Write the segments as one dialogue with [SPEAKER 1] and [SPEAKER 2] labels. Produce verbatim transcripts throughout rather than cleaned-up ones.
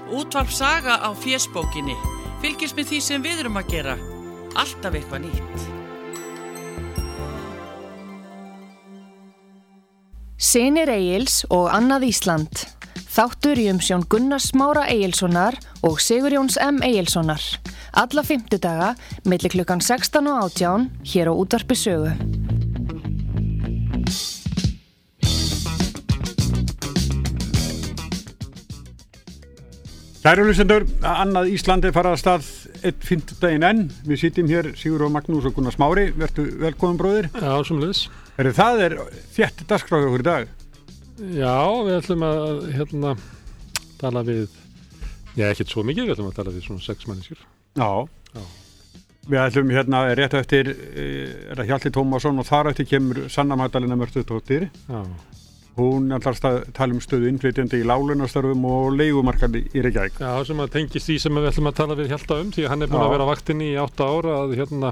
[SPEAKER 1] Útvarp Saga á Fésbókinni. Fylgist með því sem við erum að gera. Alltaf eitthvað nýtt.
[SPEAKER 2] Synir Egils og annað Ísland. Þáttur í umsjón Gunnars Smára Egilssonar og Sigurjóns M. Egilssonar. Alla fimmtudaga, milli klukkan sextán og átján, hér á Útvarpi Sögu.
[SPEAKER 3] Kæru hlustendur, annað Íslandi fara að stað einn fimmtudaginn enn. Við sitjum hér, Sigurjón Magnús og Gunnar Smári. Vertu velkomin, bróðir.
[SPEAKER 4] Já, sömuleiðis.
[SPEAKER 3] Heyrðu, það er þétt dagskrá hjá okkur í dag.
[SPEAKER 4] Já, við ætlum að hérna tala við, já, ekkert svo mikið, við ætlum að tala við svona sex manneskjur.
[SPEAKER 3] Já. Já. Við ætlum hérna rétt eftir, er það Hjalti Tómasson og þar eftir kemur Sanna Magdalena Mörtudóttir. Já. Hún ætlar að tala um stöðu innflytjenda í láglaunastörfum og leigumarkaði í Reykjavík.
[SPEAKER 4] Já, sem að tengist því sem við ætlum að tala við Hjalta um, því að hann er búinn að vera á vaktinni í átta ára að hérna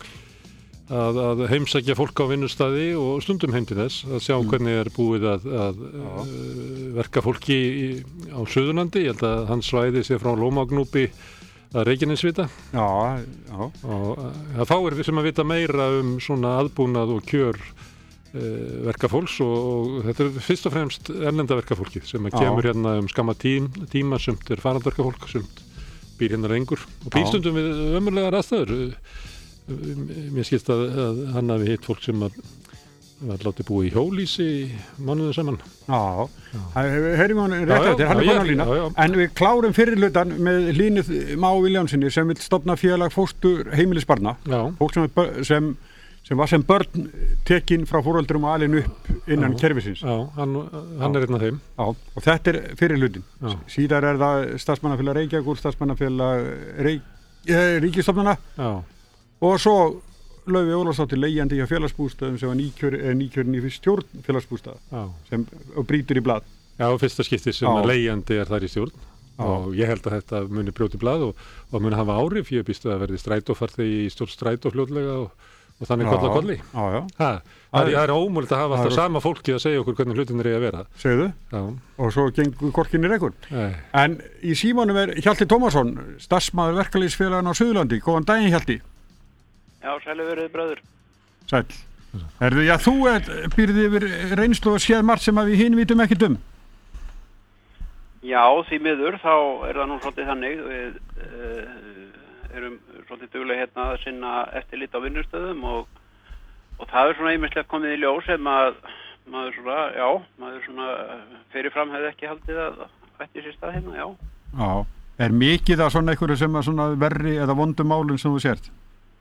[SPEAKER 4] að, að heimsækja fólk á vinnustæði og stundum heim til þess, að sjá mm. hvernig er búið að, að uh, verka fólki í, á Suðurlandi. Ég held að hans svæði sé frá Lómagnúpi að Reykjanesvita. Já, já. Og ja, þá er við sem að vita meira um svona aðbúnað og kjör verkafólks og, og þetta er fyrst og fremst erlenda verkafólkið sem að kemur hérna um skamma tím, tíma sumt er farandverkafólk, sumt býr hérna lengur og býr stundum við ömurlegar aðstæður. Mér skilst að, að hann hafi hitt fólk sem að var látið búið í hjólísi mánuðum saman. Já,
[SPEAKER 3] heyrim hann rétt eftir, hann er komin á lína. Já, já. En við klárum fyrirlutan með Línu Má Viljámsinni sem vil stofna félag fóstur heimilisbarna. Já. Fólk sem, sem sem var sem börn tekin frá foreldrum og alin upp innan já, kerfisins.
[SPEAKER 4] Já, hann, hann er einn af þeim. Já,
[SPEAKER 3] og þetta er fyrir hlutin. Já. Síðar er það starfsmannafélag Reykjavíkur, starfsmannafélag Reykj... eh, Ríkisstofnana. Já. Og svo Laufey Ólafsdóttir leigjandi hjá félagsbústöðum sem var nýkjör, eh, nýkjörin í stjórn félagsbústöða. Já. Sem og brýtur í blað.
[SPEAKER 4] Já, fyrsta skipti sem já. Að leigjandi er þar í stjórn. Já. Og ég held að þetta muni brjóti blað og, og muni hafa áhrif. Ég býst að verði strætófarþegi í stjórn strætó fljótlega og og þannig koll að kolli. Já, já. Ha, það, það er ómögulegt að hafa alltaf sama fólki að segja okkur hvernig hlutin er að vera.
[SPEAKER 3] Segðu? Já. Og svo gengur korkin í rekun. Nei. En í símanum er Hjalti Tómasson, starfsmaður verkalýðsfélagana á Suðurlandi. Góðan daginn, Hjalti.
[SPEAKER 5] Já, sælu verið, bræður.
[SPEAKER 3] Sæl. Herðu, já, þú býrði yfir reynslu og séð margt sem að við hinn vitum ekkert um.
[SPEAKER 5] Já, því miður, þá er það nú svolítið þannig. Við uh, erum svolítið duglega hérna að sinna eftirlit á vinnustöðum og, og það er svona ýmislegt komið í ljós sem að maður svona, já, maður svona fyrirfram hefði ekki haldið að ætti sér stað hérna, já.
[SPEAKER 3] Já, er mikið að svona einhverju sem að svona verri eða vondum málum sem þú sért?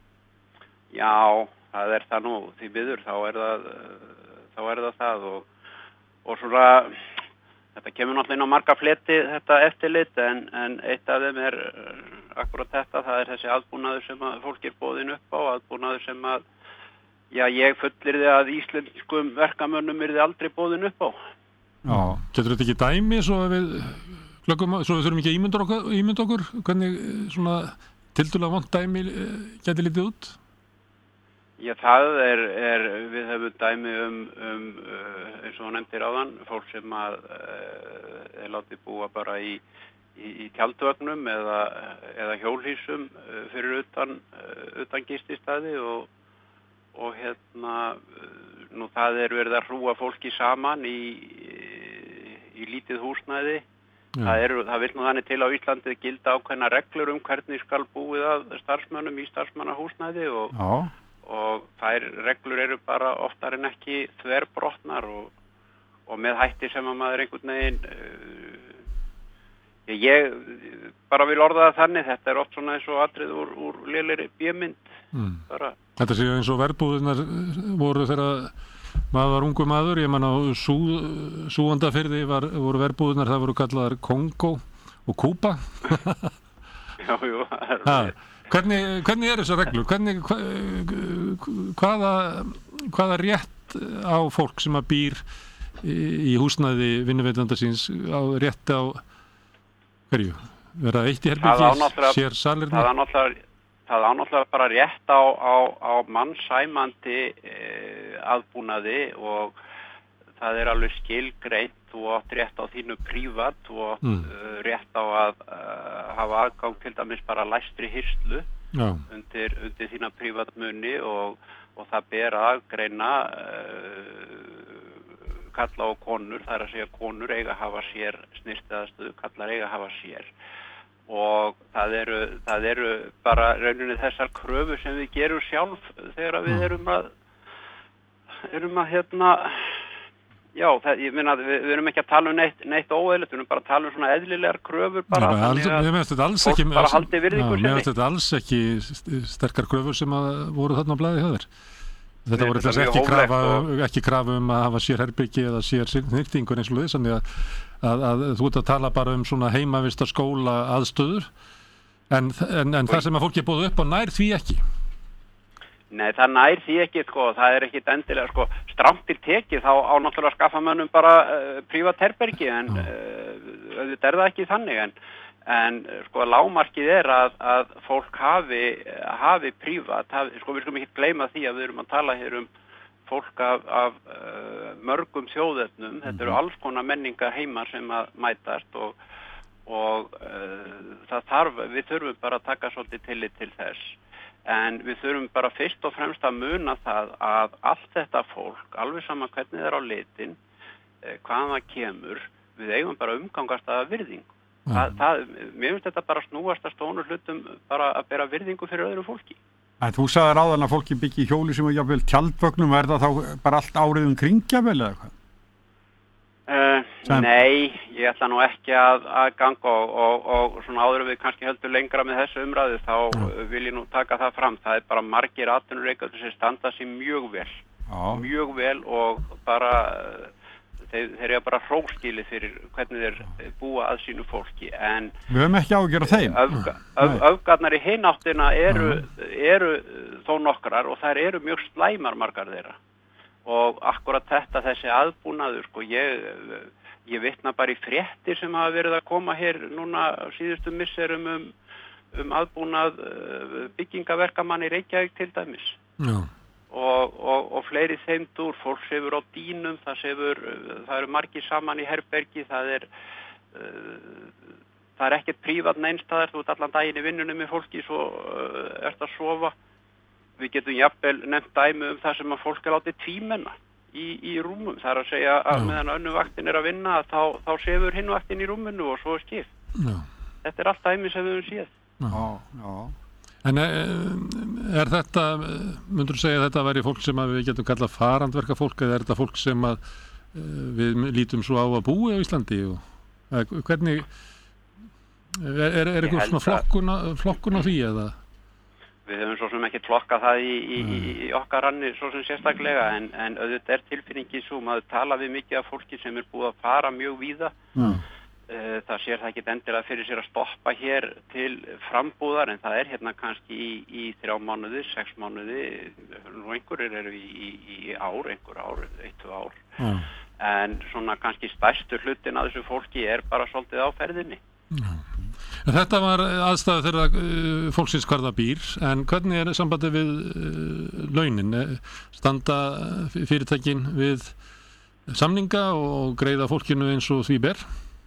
[SPEAKER 5] Já, það er það nú, því miður, þá er það, þá er það það og, og svona, þetta kemur náttúrulega inn á marga fleti þetta eftirlit en, en eitt af þeim er akkurat þetta, það er þessi aðbúnaður sem að fólk er boðin upp á, aðbúnaður sem að, já, ég fullyrði að íslenskum verkamönnum yrði aldrei boðin upp á.
[SPEAKER 4] Já, getur þetta ekki dæmi svo við glöggum, svo við þurfum ekki að ímynda okkur, ímynda okkur hvernig svona tildulega vont dæmi geti litið út?
[SPEAKER 5] Já, það er, er við hefum dæmi um, um eins og nefndir áðan, fólk sem að er látið búa bara í í, í tjaldvögnum eða, eða hjólhýsum fyrir utan, utan gististæði og, og hérna, nú það er verið að hrúa fólki saman í, í lítið húsnæði. Ja. Það, er, það vil nú þannig til á Íslandi gilda ákveðna reglur um hvernig skal búið að starfsmönnum í starfsmannahúsnæði og, og þær reglur eru bara oftar en ekki þverbrotnar og, og með hætti sem að maður einhvern veginn Ég bara vil orða það þannig, þetta er oft svona eins og atrið úr, úr lélegri bíómynd. Mm.
[SPEAKER 4] Þetta sé eins og verbúðirnar voru þegar maður var ungu maður, ég man á sú, Súgandafirði var, voru verbúðirnar, það voru kallaðar Kongó og Kúba.
[SPEAKER 5] Já, jú.
[SPEAKER 4] Ha, hvernig, hvernig er þessar reglur? Hvernig, hva, hvaða, hvaða rétt á fólk sem að býr í, í húsnæði vinnuveitanda síns á rétt á hverju? Verða eitt í herbyggi, sér salirni?
[SPEAKER 5] Það er náttúrulega, það er náttúrulega bara rétt á, á, á mannsæmandi e, aðbúnaði og það er alveg skilgreint, þú átt rétt á þínu prívat, þú átt mm. uh, rétt á að uh, hafa aðgang til dæmis bara læstri hirslu
[SPEAKER 4] Já.
[SPEAKER 5] undir, undir þína prívatmuni og, og það ber að greina uh, kalla og konur, það er að segja konur eiga að hafa sér snyrtiðastöðu, kallar eiga að hafa sér og það eru, það eru bara rauninni þessar kröfur sem við gerum sjálf þegar við erum að erum að hérna já, það, ég minna við, við erum ekki að tala um neitt, neitt óeðlilegt, við erum bara að tala um svona eðlilegar kröfur bara
[SPEAKER 4] já,
[SPEAKER 5] þannig að
[SPEAKER 4] fólk
[SPEAKER 5] bara haldi virðingu sinni.
[SPEAKER 4] Mér finnst þetta alls ekki sterkar kröfur sem að voru þarna á blaði hjá þér. Þetta voru þess ekki krafa, og... ekki krafa um að hafa sér herbyggi eða sér snyrtingur eins og þess, þannig að, að, að þú ert að tala bara um svona heimavista skóla aðstöður, en, en, en það sem að fólki er búið upp á nær því ekki.
[SPEAKER 5] Nei, það nær því ekki, sko, það er ekkit endilega, sko, stramt til tekið, þá á náttúrulega að skaffa mönnum bara uh, prívat herbergi, en uh, þetta er það ekki þannig, en En sko lágmarkið er að, að fólk hafi, hafi prívat, hafi, sko við skulum ekki gleyma því að við erum að tala hér um fólk af, af uh, mörgum þjóðefnum, mm-hmm. Þetta eru alls konar menningar heima sem að mætast og, og uh, það þarf, við þurfum bara að taka svolítið tillit til þess. En við þurfum bara fyrst og fremst að muna það að allt þetta fólk, alveg sama hvernig það er á litin, eh, hvaðan það kemur, við eigum bara umgangast að virðingu. Það, það, mér finnst þetta bara snúast að stónu hlutum bara að bera virðingu fyrir öðru fólki.
[SPEAKER 3] En þú sagði ráðan að fólki byggi hjóli sem er jafnvel tjaldvögnum, er það þá bara allt árið um kringjafvel eða hvað?
[SPEAKER 5] Uh, nei, ég ætla nú ekki að, að ganga og, og, og svona áður við kannski heldur lengra með þessu umræðu þá Já. vil ég nú taka það fram. Það er bara margir atvinnurekendur sem standa sig mjög vel, Já. mjög vel og bara... Þeir, þeir eru bara hróskili fyrir hvernig þeir búa að sínu fólki en
[SPEAKER 3] við höfum ekki ágjör á þeim
[SPEAKER 5] öfga, öf, öfgarnar í hináttina eru, eru þó nokkrar og þær eru mjög slæmar margar þeirra og akkurat þetta þessi aðbúnaður sko ég, ég vitna bara í fréttir sem hafa verið að koma hér núna síðustu misserum um, um aðbúnað byggingaverkamann í Reykjavík til dæmis Já Og, og, og fleiri þeimdur, fólk sefur á dýnum, það sefur, það eru margir saman í herbergi, það er, uh, það er ekkert prívat neinstaðar, þú ert allan daginn í vinnunum með fólki, svo uh, ert að sofa. Við getum jafnvel nefnt dæmi um það sem að fólk er látið tvímenna í, í rúmum. Það er að segja að meðan önnu vaktin er að vinna, þá, þá sefur hinn vaktin í rúminu og svo er skipt. Já. Þetta er allt dæmi sem við höfum séð.
[SPEAKER 3] Já, já.
[SPEAKER 4] En er þetta, myndur þú segja að þetta væri fólk sem við getum kallað farandverka fólk eða er þetta fólk sem að við lítum svo á að búi á Íslandi og hvernig, er, er, er eitthvað svona flokkun, flokkun á því eða?
[SPEAKER 5] Við höfum svo sem ekki flokkað það í, í, í okkar ranni svo sem sérstaklega en, en auðvitað er tilfinningi svo, maður tala við mikið af fólki sem er búið að fara mjög víða. Mm. Það sér það ekki endilega fyrir sér að stoppa hér til frambúðar en það er hérna kannski í, í þrjá mánuði, sex mánuði, nú einhverjir eru í, í, í ár, einhver ár, eitt, tvö ár. Mm. En svona kannski stærstu hlutin að þessu fólki er bara svolítið á ferðinni.
[SPEAKER 4] Mm. Þetta var aðstæðu þegar uh, fólksins hvar það býr, en hvernig er sambandið við uh, launin? Standa fyrirtækin við samninga og greiða fólkinu eins og því ber?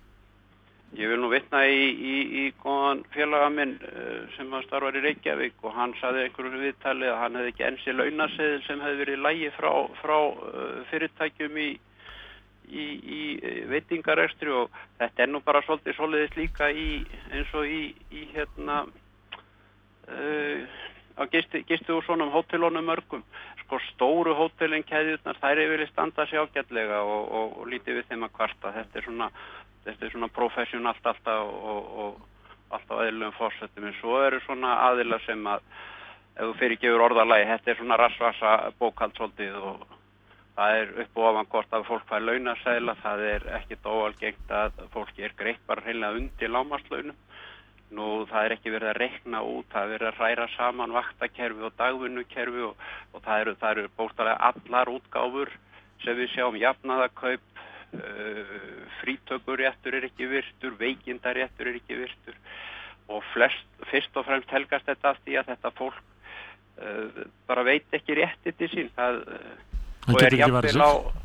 [SPEAKER 5] Ég vil nú vitna í, í, í góðan félaga minn uh, sem að starfar í Reykjavík og hann sagði einhverju viðtali að hann hefði ekki ensi launaseðil sem hefði verið í lagi frá, frá uh, fyrirtækjum í, í, í veitingarekstri og þetta er nú bara svolítið svoleiðis líka í, eins og í, í hérna uh, á gisti, gistu úr svonum hótelunum mörgum. Sko stóru hótelin keðjurnar þær er verið standa sig ágætlega og, og, og lítið við þeim að kvarta. Þetta er svona Þetta er svona professionalt alltaf og, og alltaf aðeinslegum fórsetum en svo eru svona aðilar sem að ef þú fyrirgefur orðalagi, þetta er svona rassvasa bókald svolítið og það er upp og ofan gott að fólk fær launaseðla, það er ekkit óalgengt að fólki er greitt bara hreinlega undir lágmarkslaunum. Nú það er ekki verið að reikna út, það er verið að hræra saman vaktakerfi og dagvinnukerfi og, og það eru, það eru bókstaflega allar útgáfur sem við sjáum jafnaðarkaup. Uh, frítökuréttur er ekki virtur, veikindaréttur er ekki virtur og flest, fyrst og fremst helgast þetta af því að þetta fólk uh, bara veit ekki rétti til sín það, uh, og er jafnvel á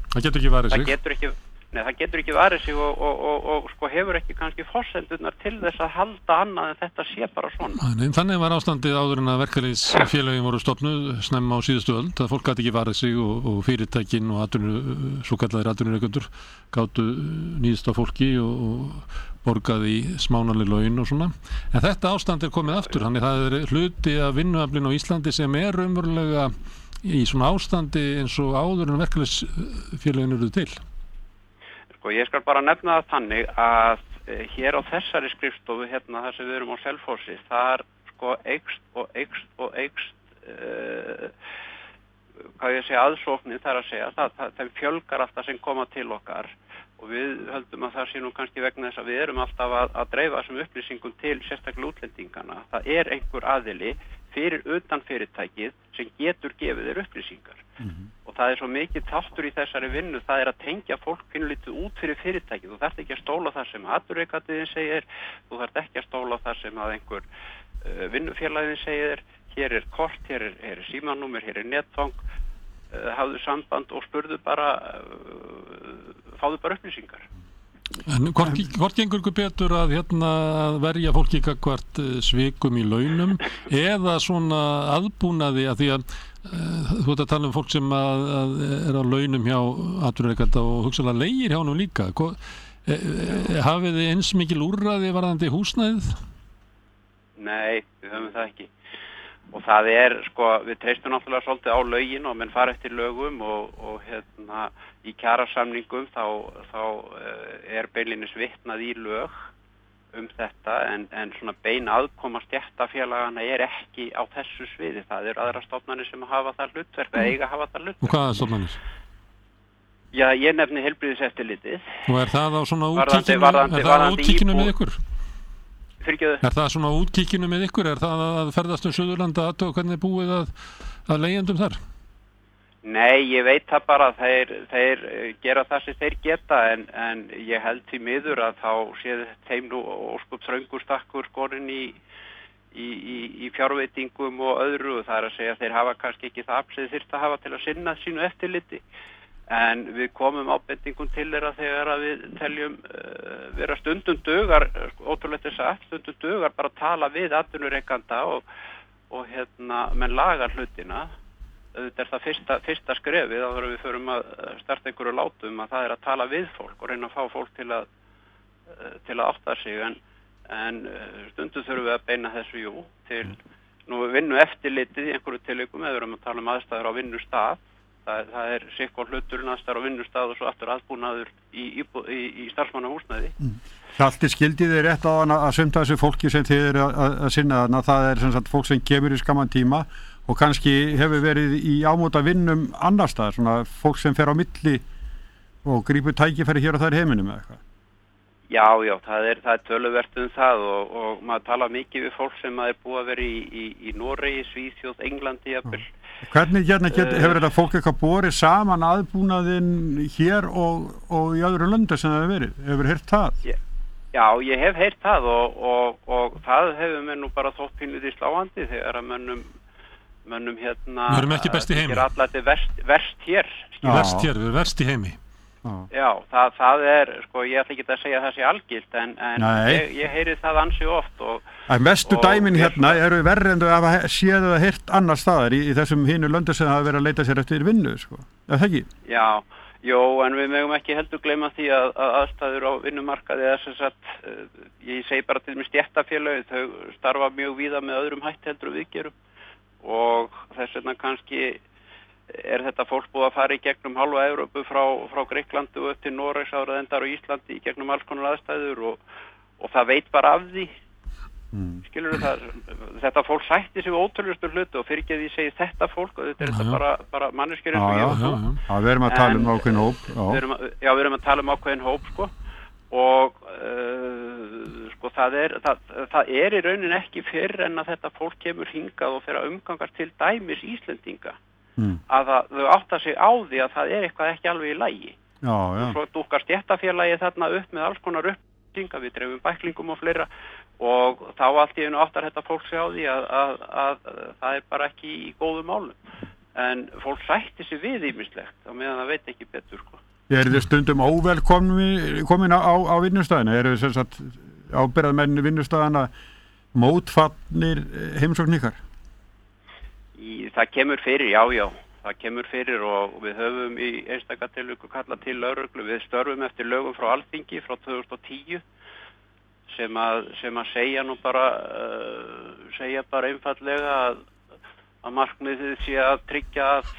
[SPEAKER 4] Það getur ekki varið sig.
[SPEAKER 5] Það getur ekki, nei, það getur ekki varið sig og, og, og, og sko hefur ekki kannski forsendurnar til þess að halda annað en þetta sé bara svona.
[SPEAKER 4] Nei, þannig var ástandið áður en að verkalýðsfélögin voru stofnuð snemma á síðustu öld, að fólk gat ekki varið sig og, og fyrirtækin og atvinnur, svo kallaðir atvinnurekendur gátu nýðst á fólki og, og borgaði í smánarleg laun og svona. En þetta ástand er komið aftur, þannig það er hluti af vinnuaflinu á Íslandi sem er raunverulega í svona ástandi eins og áður en verkalýðsfélögin eru til.
[SPEAKER 5] Sko ég skal bara nefna það þannig að e, hér á þessari skrifstofu hérna þar sem við erum á Selfossi, þar sko eykst og eykst og eykst e, hvað ég segja aðsóknin þar að segja, það, það, þeim fjölgar alltaf sem koma til okkar og við höldum að það sé nú kannski vegna þess að við erum alltaf að, að dreifa þessum upplýsingum til sérstaklega útlendingana. Það er einhver aðili fyrir utan fyrirtækið sem getur gefið þér upplýsingar. Mm-hmm. Og það er svo mikið þáttur í þessari vinnu, það er að tengja fólk pínulítið út fyrir fyrirtækið. Þú þarft ekki að stóla það sem atvinnurekandinn segir, þú þarft ekki að stóla það sem að einhver uh, vinnufélaginn segir, hér er kort, hér er, er símanúmer, hér er netfang, uh, hafðu samband og spurðu bara, uh, fáðu bara upplýsingar.
[SPEAKER 4] En hvort, hvort gengur ykkur betur að hérna að verja fólki gagnvart svikum í launum eða svona aðbúnaði að því að uh, þú ert að tala um fólk sem að, að er á launum hjá atvinnurekanda og hugsaðlega leigir hjá honum líka. Hva, e, e, hafið þið eins mikil úrræði varðandi húsnæðið?
[SPEAKER 5] Nei, við höfum það ekki. Og það er, sko, við treystum náttúrulega svolítið á lögin og menn fara eftir lögum og, og hérna í kjarasamningum þá, þá er beinlínis vitnað í lög um þetta en, en svona bein aðkoma stéttarfélagana er ekki á þessu sviði. Það eru aðra stofnanir sem hafa það hlutverk, mm. eiga hafa það hlutverk.
[SPEAKER 4] Og hvaða stofnanir?
[SPEAKER 5] Já, ég nefni heilbrigðiseftirlitið.
[SPEAKER 4] Og er það á svona útkíkinu, varðandi, er það á útkíkinu með ykkur?
[SPEAKER 5] Fyrirgjöðu.
[SPEAKER 4] Er það svona útkíkinu með ykkur? Er það að ferðast um Suðurlanda og hvernig er búið að, að leigjendum þar?
[SPEAKER 5] Nei, ég veit það bara að þeir, þeir gera það sem þeir geta en, en ég held því miður að þá séð þeim nú óskup þröngur stakkur skorinn í, í, í, í fjárveitingum og öðru og það er að segja að þeir hafa kannski ekki það afsið þyrft að hafa til að sinna sínu eftirliti. En við komum ábendingum til þeirra þegar að við teljum uh, vera stundum dugar, ótrúlegt þess að stundum dugar bara að tala við atvinnurekanda og, og hérna menn lagar hlutina. Þetta er það fyrsta, fyrsta skrefið þá þegar við förum að starta einhverju látum að það er að tala við fólk og reyna að fá fólk til að, uh, til að átta sig en, en stundum þurfum við að beina þessu jú til nú vinnu eftirlitið í einhverju tilvikum eða við erum að tala um aðstæður á vinnustað. Það, það er sikkur hluturinn aðstæður á vinnustað og svo aftur aðbúnaður í, í, í, í starfsmannahúsnæði. Mm.
[SPEAKER 3] Hjalti, skildið þið rétt á hana að sumta þessu fólki sem þið eru að, að sinna þarna, það er sem sagt fólk sem kemur í skamman tíma og kannski hefur verið í ámóta vinnum annar staðar, svona fólk sem fer á milli og grípur tækifæri hér og það er heiminum eða eitthvað.
[SPEAKER 5] Já, já, það er, það er töluvert um það og, og maður tala mikið við fólk sem er búið að vera í, í, í Noregi, Svíþjóð, Englandi jafnvel.
[SPEAKER 3] Hvernig hérna get, hefur þetta fólk eitthvað borið saman aðbúnaðinn hér og, og í öðru löndu sem það hefur verið? Hefur heyrt það?
[SPEAKER 5] Já, já, ég hef heyrt það og, og, og það hefur mér nú bara þótt pínlítið sláandi þegar að mönnum, mönnum hérna...
[SPEAKER 4] Við erum ekki best í heimi.
[SPEAKER 5] Það er allætti verst, verst hér.
[SPEAKER 4] Verst hér, við erum verst í heimi.
[SPEAKER 5] Já, það, það er, sko, ég ætla ekki að segja það sé algilt en, en ég, ég heyri það ansi oft og... Það
[SPEAKER 3] mestu og, dæmin hérna eru verri en þau hafa séð eða heyrt annar staðar í, í þessum hinu löndu sem hafa verið að leita sér eftir vinnu, sko. Er það ekki?
[SPEAKER 5] Já, jó, en við megum ekki heldur gleyma því að, að aðstæður á vinnumarkaði er sem sagt, ég segi bara til mig stéttarfélög, þau starfa mjög víða með öðrum hætti heldur og viðgerum og þess vegna kannski er þetta fólk búið að fara í gegnum halva Evrópu frá, frá Greiklandi og upp til Noregs áraðendar og Íslandi í gegnum alls konar aðstæður og, og það veit bara af því mm. skilur það, þetta fólk sætti sig ótrúlustu hluti og fyrir ekki að því segi þetta fólk og þetta er já, þetta já. bara, bara manneskjur eins og ég
[SPEAKER 3] já, já. Já, við erum að tala um ákveðin hóp já.
[SPEAKER 5] Við erum að, já, við erum að tala um ákveðin hóp sko og uh, sko það er það, það er í raunin ekki fyrr en að þetta fólk kemur hingað og fyrir að umgangast til dæmis Íslendinga Mm. að það, þau átta sig á því að það er eitthvað ekki alveg í lagi
[SPEAKER 3] já, já.
[SPEAKER 5] og svo dúkkar stéttarfélagi þarna upp með alls konar upplýsingar, við dreifum bæklingum og fleira og þá allt í einu áttar þetta fólk sig á því að, að, að, að það er bara ekki í góðum málum en fólk sætti sig við ýmislegt á meðan það veit ekki betur, sko.
[SPEAKER 3] Er þið stundum óvelkomin á, á vinnustæðina? Er þið sem sagt ábyrgðarmenn vinnustæðana mótfallnir heimsókn ykkar?
[SPEAKER 5] Í, það kemur fyrir, já, já. Það kemur fyrir og við höfum í einstaka tilviku kallað til lögreglu. Við störfum eftir lögum frá Alþingi frá tvö þúsund og tíu sem að, sem að segja nú bara, uh, segja bara einfallega að, að markmiðið sé að tryggja að,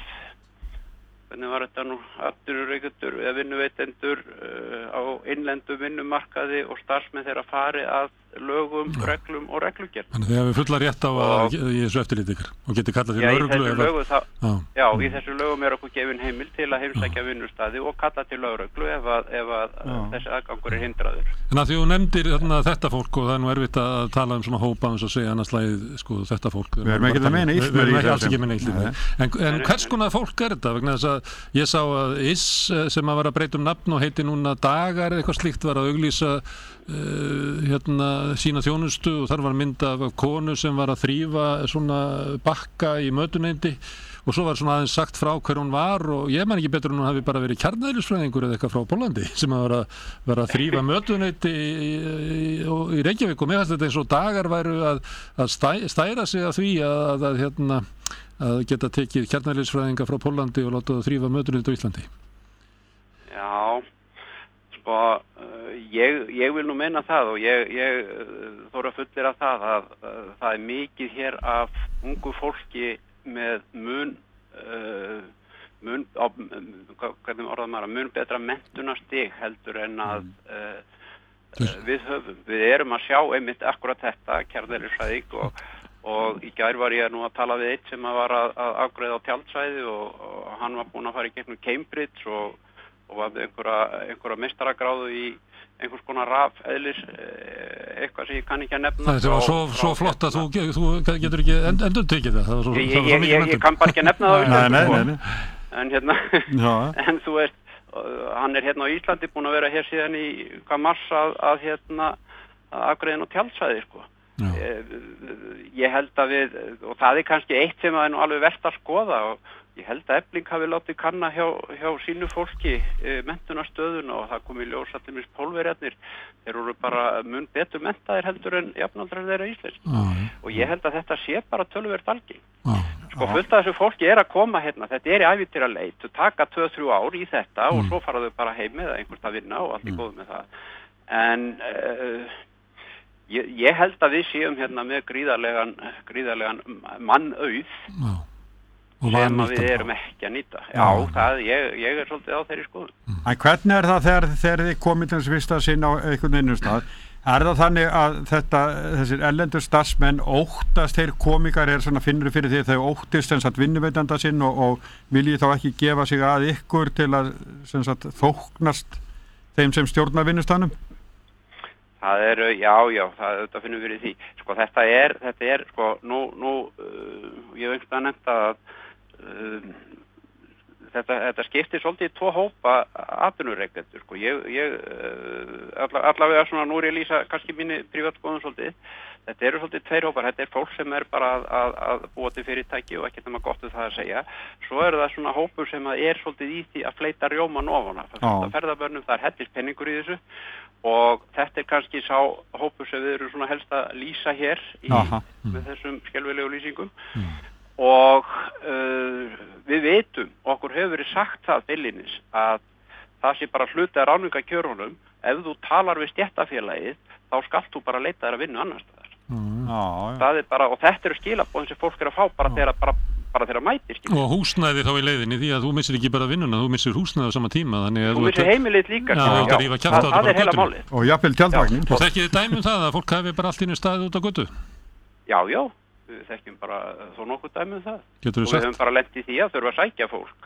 [SPEAKER 5] hvernig var þetta nú, atvinnurekendur eða vinnuveitendur uh, á innlendum vinnumarkaði og starfsmenn þeirra fari að lögum, reglum og reglugerð.
[SPEAKER 4] Þannig að þið hafið fullar rétt á að í þessu eftirliti ykkur og geti kallað til lögreglu.
[SPEAKER 5] Já, í þessu lögu þá, já. já, í þessu lögum er okkur gefin heimil til að heimsækja vinnustaði og kalla til lögreglu ef að, ef að þessi aðgangur er hindraður.
[SPEAKER 4] En að því þú nefndir þarna, þetta fólk og það er nú erfitt að tala um svona hópa eins og segja annars lagið, sko, þetta fólk.
[SPEAKER 3] Við erum ekki að meina illt með
[SPEAKER 4] því. En, en hvers konar fólk er þetta? Vegna þess að ég sá að I S sem að var að breyta um nafn og heiti núna Dagar eitthvað slíkt var að auglýsa Uh, hérna sína þjónustu og þar var mynd af konu sem var að þrífa svona bakka í mötuneyti og svo var svona aðeins sagt frá hver hún var og ég man ekki betur en hún hafi bara verið kjarneðlisfræðingur eða eitthvað frá Póllandi sem að vera, vera að þrífa mötuneyti í, í, í, í Reykjavík og mér fannst þetta eins og Dagar væru að, að stæ, stæra sig að því að, að, að, hérna, að geta tekið kjarneðlisfræðinga frá Póllandi og láta það þrífa mötuneyti á Íslandi.
[SPEAKER 5] Já, sko Ég, ég vil nú meina það og ég, ég þóra fullir af það að, að það er mikið hér af ungu fólki með mun, uh, mun, á, hvernig orðað maður, mun betra menntunarstig heldur en að uh, uh, við höfum. Við erum að sjá einmitt akkurat þetta, kjarneðlisfræðing og, og í gær var ég nú að tala við eitt sem var að, að afgreiða á tjaldsvæði og, og hann var búinn að fara í gegnum Cambridge og, og var með einhverja, einhverja meistaragráðu í einhvers konar rafeðlis eitthvað sem ég kann ekki að nefna.
[SPEAKER 4] Það var svo, svo flott að þú, þú getur ekki end, endur tekið það. Það var svo,
[SPEAKER 5] ég,
[SPEAKER 4] það var svo
[SPEAKER 5] ég, ég, ég kann bara ekki að nefna það á Íslandi.
[SPEAKER 3] Nei, nei, nei.
[SPEAKER 5] En hérna, en þú veist, hann er hérna á Íslandi búinn að vera hér síðan í hvað mars að, að hérna að afgreiðin á tjaldsvæði, sko. Ég, ég held að við, og það er kannski eitt sem að er nú alveg vert að skoða og ég held að Efling hafi látið kanna hjá, hjá sínu fólki e, menntunarstöðuna og það kom í ljós allir mist pólverjarnir. Þeir eru bara mun betur menntaðir heldur en jafnaldrar þeirra íslensk. Ah, og ég held að þetta sé bara töluvert algeng. Ah, sko fullt af þessu fólki er að koma hérna, þetta er í ævintýraleit, þau taka tvö til þrjú ár í þetta mm. og svo fara þau bara heim eða einhvers að vinna og allt er mm. góð með það. En uh, ég, ég held að við séum hérna með gríðarlegan, gríðarlegan mannauð. Ah. sem við erum ekki að nýta. Já, já. Það, ég, ég er svolítið á þeirri skoðun.
[SPEAKER 3] En hvernig er það þegar, þegar þið komið til þess fyrsta sinn á einhvern vinnustað? Er það þannig að þetta, þessir erlendur starfsmenn óttast þeir komikar er svona finnur fyrir því þau óttist sem sagt vinnuveitanda sinn og, og viljið þá ekki gefa sig að ykkur til að sem sagt þóknast þeim sem stjórna vinnustaðnum?
[SPEAKER 5] Það er, já, já, það, þetta finnum við fyrir því. Sko þetta er, þetta er, sko, nú, nú, uh, ég hef einhvern veginn nefnt að Uh, þetta, þetta skiptir svolítið í tvo hópa atvinnurekendur, sko. Ég, ég uh, alla, allavega svona nú er ég lýsa kannski mínu prívatskoðun svolítið. Þetta eru svolítið tveir hópar, þetta er fólk sem er bara að, að, að búa til fyrirtæki og ekkert nema gott um það að segja. Svo eru það svona hópur sem er svolítið í því að fleita rjóman ofan af. Það er ferðabörnum, það er hellis penningur í þessu og þetta er kannski sá hópur sem við erum svona helst að lýsa hér í, með þessum skelfilegu lýsingum. Mm. Og uh, við veitum, okkur hefur verið sagt það beinlínis að það sé bara hluti að ráðningarkjörunum, ef þú talar við stéttarfélagið, þá skalt þú bara leita þér að vinna annars staðar. Mm. Það er bara, og þetta eru skilaboðin sem fólk er að fá bara þegar bara, bara þegar mætir. Skilur.
[SPEAKER 4] Og húsnæði þá í leiðinni því að þú missir ekki bara vinnuna, þú missir húsnæði á sama tíma. Þannig að
[SPEAKER 5] þú missir heimilið líka. Já, já, já, já, það, það er heila málið.
[SPEAKER 3] Og jafnvel tjaldvagnin.
[SPEAKER 4] Og þekkið þið dæmi um það að fólk hafi bara allt inn í staðið út á götu?
[SPEAKER 5] Já, já. Við þekkjum bara þó nokkuð dæmi um það.
[SPEAKER 4] Getur
[SPEAKER 5] og við höfum bara lent í því að þurfa að sækja fólk.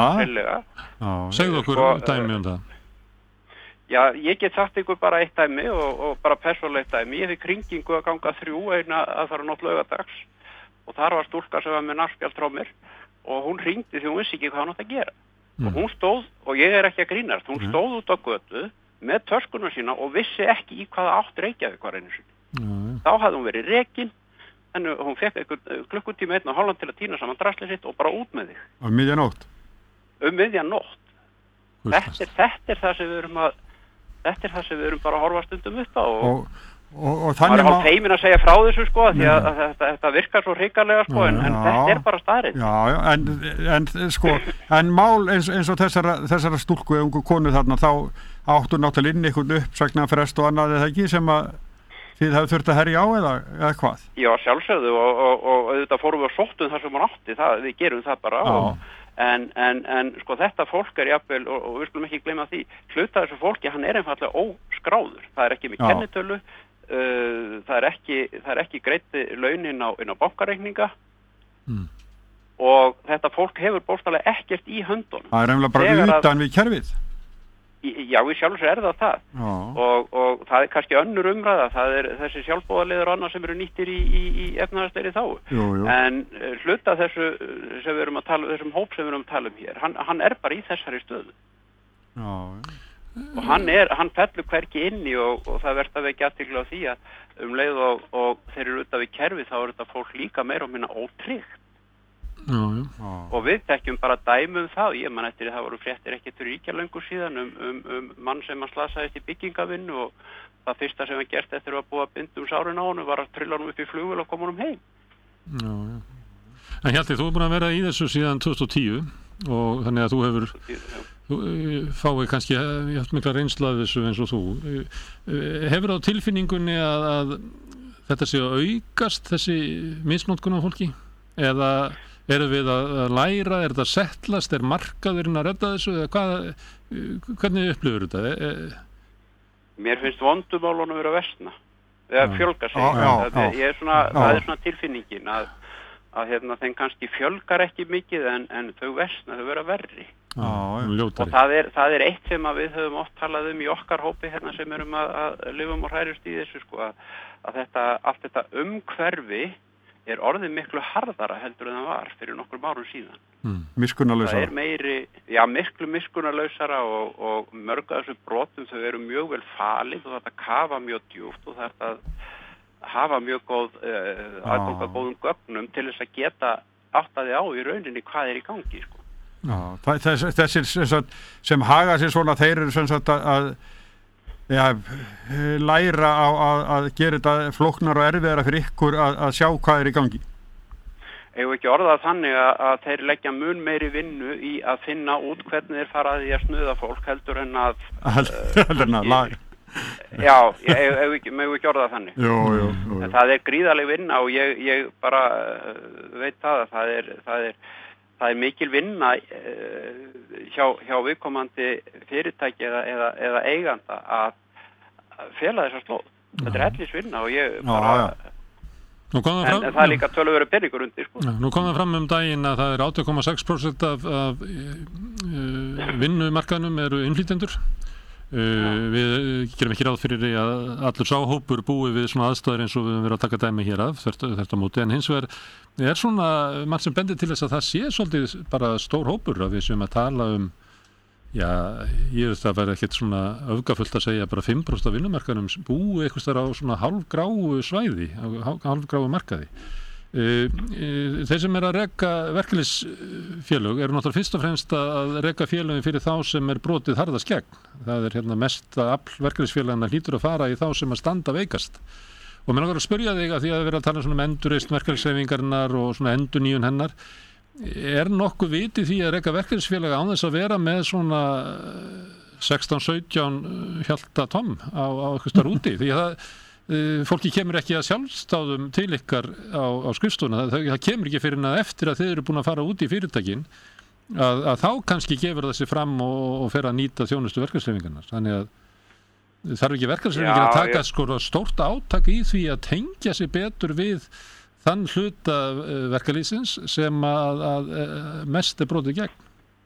[SPEAKER 4] Segðu okkur sko, dæmi um það.
[SPEAKER 5] Já, ég get sagt ykkur bara eitt dæmi og, og bara persónulegt dæmi. Ég hef kringingu að ganga þrjú eina að fara nótt laugadags og þar var stúlka sem var með narspjaldtrómur og hún hringdi því hún vissi ekki hvað hún átti að gera. Mm. Og hún stóð, og ég er ekki að grínast, hún stóð út á götu með töskuna sína og vissi ekki í hvaða átt Reykjavík var einu sinni. Mm. Þá hafði hún verið rekin en hún fekk einhvern klukkutíma einn og hálfan til að tína saman drasli sitt og bara út með þig.
[SPEAKER 3] Um miðja nótt?
[SPEAKER 5] Um miðja nótt. Þetta er, þetta er það sem við erum að, þetta er það sem við erum bara að horfa stundum upp á og,
[SPEAKER 3] og, og, og
[SPEAKER 5] það er
[SPEAKER 3] má...
[SPEAKER 5] hálf feimin að segja frá þessu sko, því að, að þetta, þetta virkar svo hrikalega sko, en, en þetta er bara staðreynd.
[SPEAKER 3] Já, já, en, en sko, en mál eins, eins og þessara, þessara stúlku eða ungu konu þarna, þá áttu náttúrulega inn einhvern uppsagna frest og annað eða ekki sem að þið hefur þurft að herja á eða, eða hvað?
[SPEAKER 5] Já, sjálfsögðu og, og, og auðvitað fórum við að sóttum það sem hún átti, það, við gerum það bara og, en, en, en sko þetta fólk er jafnvel, og, og við skulum ekki gleyma því, hluta þessu fólki, hann er einfallega óskráður, það er ekki með kennitölu, uh, það er ekki, það er ekki greitt launin á, inn á bankareikninga mm. og þetta fólk hefur bóstalega ekkert í höndunum.
[SPEAKER 3] Það er einhverja bara Þegar utan að, við kerfið.
[SPEAKER 5] Já, í sjálfur er það það og, og það er kannski önnur umræða, það er þessi sjálfboðaliðar og annað sem eru nýttir í, í, í efnahagslegri þágu. Jú, jú. En uh, hluta þessu sem við erum að tala, þessum hóp sem við erum að tala um hér, hann, hann er bara í þessari stöðu. Já. Og hann er, hann fellur hvergi inni og, og það verður að vekja athygli á því að um leið og, og þeir eru út af í kerfi þá er þetta fólk líka meira og minna ótryggt. Já, já. Og við tekjum bara dæmum það, ég man eftir það voru fréttir ekkert fyrir ríkja löngu síðan um, um, um mann sem að slasaðist í byggingavinnu og það fyrsta sem hann gert eftir að búa bindum sárin á honum var að trilla honum upp í flugvél og koma honum heim.
[SPEAKER 4] Já, já. En Hjalti, þú er búin að vera í þessu síðan tvö þúsund og tíu og þannig að þú hefur þú, fáið kannski haft mikla reynslu af þessu eins og þú. Hefur á tilfinningunni að, að þetta sé að aukast þessi misnotkun á fólki? Eða erum við að læra, er þetta að settlast, er markaðurinn að redda þessu eða hvað, hvernig upplifur þetta?
[SPEAKER 5] Mér finnst vondumálunum vera versna eða fjölga sig. Já, já, það, já, er svona, já. það er svona tilfinningin að, að hérna, þeim kannski fjölgar ekki mikið en, en þau versna, þau vera verri. Já, og það er, það er eitt sem að við höfum oft talað um í okkar hópi hérna, sem erum að, að lifum og hræðust í þessu sko, að, að þetta, allt þetta umhverfi er orðið miklu harðara heldur en það var fyrir nokkrum árum síðan.
[SPEAKER 3] Mm. Miskunnarlausara.
[SPEAKER 5] Það er meiri, já, miklu miskunnarlausara og, og mörg af þessu brotum þau eru mjög vel falið og þetta kafa mjög djúpt og þetta hafa mjög góð uh, aðganga góðum gögnum til þess að geta áttaði á í rauninni hvað er í gangi, sko.
[SPEAKER 3] Já, þess, þessir sem, sem haga sér svona, þeir eru sem sagt að Já, læra á að, að gera þetta flóknar og erfiðara fyrir ykkur að, að sjá hvað er í gangi.
[SPEAKER 5] Eigum ekki orðað þannig að, að þeir leggja mun meiri vinnu í að finna út hvernig þeir fara að því að snuða fólk heldur en að
[SPEAKER 3] heldur en að laga.
[SPEAKER 5] Já, eigum ekki, ekki orðað þannig.
[SPEAKER 3] Jú, jú, jú.
[SPEAKER 5] En það er gríðarleg vinna og ég, ég bara veit það að það er, það er Það er mikil vinna uh, hjá, hjá viðkomandi fyrirtæki eða, eða, eða eiganda að fela þessa slóð. Þetta er hellis vinna og ég bara... Já, já. En, fram, en það er líka töluverður peningur undir. Sko.
[SPEAKER 4] Já, nú kom það fram um daginn að það er átján komma sex prósent af, af uh, vinnumarkaðnum eru innflytjendur. Uh, við gerum ekki ráð fyrir að allur sáhópur búi við svona aðstæður eins og við höfum verið að taka dæmi hér af þetta móti, en hins vegar er svona mann sem bendir til þess að það sé svolítið bara stór hópur að við séum að tala um, já, ég veist að vera ekkert svona öfgafullt að segja bara fimm prósent af vinnumarkaðnum búi eitthvað þar á svona hálfgráu svæði, hálfgráu markaði. Uh, uh, þeir sem er að reka verkefnisfélög eru náttúrulega fyrst og fremst að reka félögin fyrir þá sem er brotið harðast gegn. Það er hérna mest að afl verkefnisfélagana hlýtur að fara í þá sem að standa veikast. Og mér langar að spyrja þig að því að vera að tala svona um endurreisn verkefnishreyfingarinnar og svona endurnýjun hennar. Er nokkuð viti því að reka verkefnisfélaga án þess að vera með svona sextán sautján hjalta tom á, á eitthvað starf úti? Því að það fólki kemur ekki að sjálfstáðum til ykkar á, á skrifstofuna, það, það kemur ekki fyrir að eftir að þið eru búin að fara út í fyrirtækin að, að þá kannski gefur það sig fram og, og fer að nýta þjónustu verkefnishreyfingarnar. Þannig að þarf ekki verkefnishreyfingin að taka sko stórt átak í því að tengja sig betur við þann hluta verkalýsins sem að, að, að mest er brotið gegn.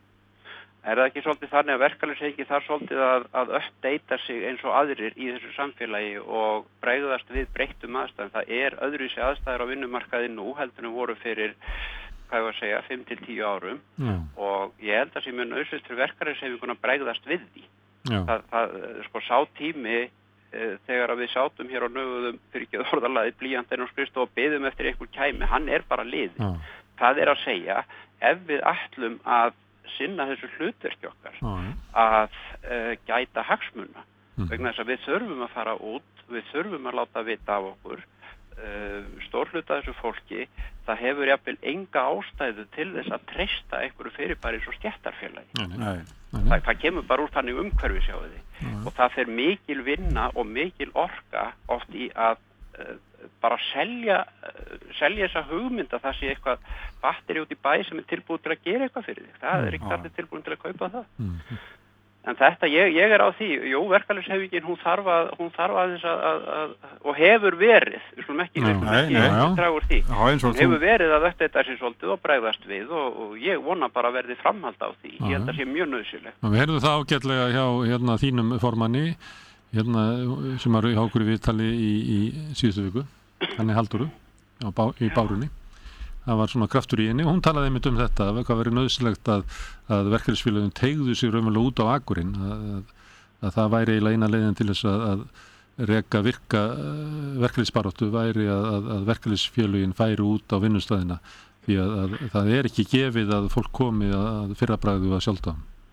[SPEAKER 5] Er það ekki svolítið þannig að verkalýðshreyfingin þarf svolítið að, að uppdeita sig eins og aðrir í þessu samfélagi og bregðast við breyttum aðstæðum? Það er öðruvísi aðstæður á vinnumarkaði nú heldur en voru fyrir, hvað ég var að segja, fimm til tíu árum mm. og ég held að sem er nauðsynlegt fyrir verkalýðshreyfinguna bregðast við því. Það, það, sko, sá tími e, þegar að við sátum hér og nöguðum fyrir ekki orðalagið blýantinn og skrifstof og biðum eftir einhver kæmi, hann er bara liðið. Ah. Það er að segja, ef við ætlum að sinna þessu hlutverki okkar, ah. að e, gæta hagsmuna, mm. vegna þess að við þurfum að fara út, við þurfum að láta vita af okkur, Uh, stór hluta þessu fólki, það hefur jafnvel enga ástæðu til þess að treysta einhverju fyrirbæri svo stéttarfélagi. Nei, nei, nei. Það, það kemur bara úr þannig umhverfi sjáðu því. Nei. Og það fer mikil vinna og mikil orka oft í að uh, bara selja uh, selja þessa hugmynd að það sé eitthvað batteri út í bæ sem er tilbúið til að gera eitthvað fyrir þig. Það er ekki allir tilbúið til að kaupa það. Mm. En þetta, ég, ég er á því, jú, verkalýðshreyfingin, hún þarf að, hún þarf að þess að, að, að, og hefur verið, við skulum ekki, við skulum ekki, ekki draga úr því, já, hún hefur verið að þetta sér svolítið og bregðast við og, og ég vona bara að verði framhald á því, já, ég held að sé mjög nauðsynlegt. Við
[SPEAKER 4] heyrðum það ágætlega hjá hérna, þínum formanni, hérna, sem er hjá okkur í viðtali í, í síðustu viku, hann er Halldóru, bá, í Bárunni. Það var svona kraftur í henni og hún talaði einmitt um þetta, hvað verið nauðsynlegt að, að verkalýðsfélögin teygðu sig raunverulega út á akurinn, að, að, að það væri eiginlega eina leiðin til þess að, að reka virka verkalýðsbaráttu væri að, að, að verkalýðsfélögin færi út á vinnustæðina því að, að það er ekki gefið að fólk komi að fyrrabragðu að sjálfta.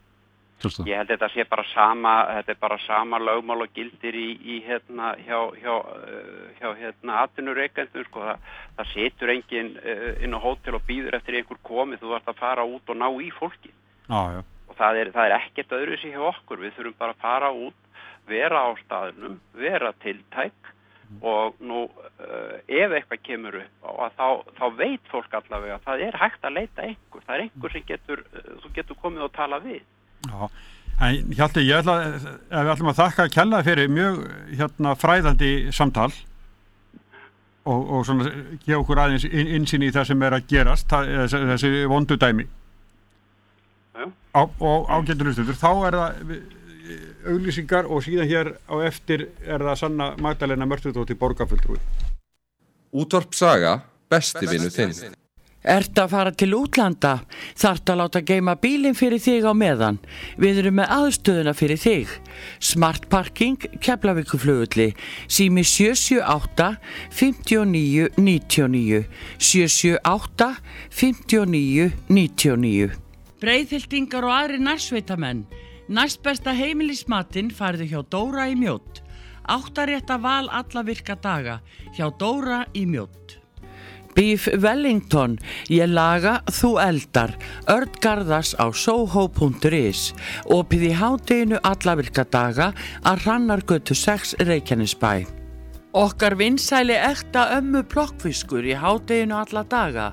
[SPEAKER 5] Ég held að þetta sé bara sama, þetta er bara sama lögmál og gildir í, í hérna hjá, hjá, hjá hérna atvinnurekendum, sko, það, það situr enginn inn á hótel og býður eftir einhver komið, þú þarft að fara út og ná í fólki. Ah, ja. Og það er, það er ekkert öðru sig hjá okkur, við þurfum bara að fara út, vera á staðnum, vera tiltæk mm. og nú uh, ef eitthvað kemur upp og þá, þá veit fólk allavega að það er hægt að leita einhver, það er einhver sem getur, þú getur komið og tala við.
[SPEAKER 3] Já, en Hjalti, ég ætla, ef við ætlum að þakka kærlega fyrir mjög hérna, fræðandi samtal og, og svona gefa okkur aðeins inn, innsýn í það sem er að gerast, það, þessi vondu dæmi. Já. Á, og ágættur hlustendur, þá er það auglýsingar og síðan hér á eftir er það Sanna Magdalena Mörtudóttir borgarfulltrúi.
[SPEAKER 6] Útvarp Saga, besti vinur þinn.
[SPEAKER 1] Ert að fara til útlanda? Þarft að láta geyma bílinn fyrir þig á meðan. Við erum með aðstöðuna fyrir þig. Smart Parking, Keflavíkurflugvelli, sími sjö sjö átta, fimm níu, níu níu, sjö sjö átta, fimm níu, níu níu. Breiðhyltingar og aðri nærsveitamenn. Næst besta heimilismatinn færðu hjá Dóra í Mjódd. Áttarétta val alla virka daga hjá Dóra í Mjódd. Beef Wellington, ég laga, þú eldar, Örn Garðars á soho punktur is, opið í hádeginu alla virka daga að Hrannargötu sex Reykjanesbæ. Okkar vinsæli ekta ömmu plokkfiskur í hádeginu alla daga,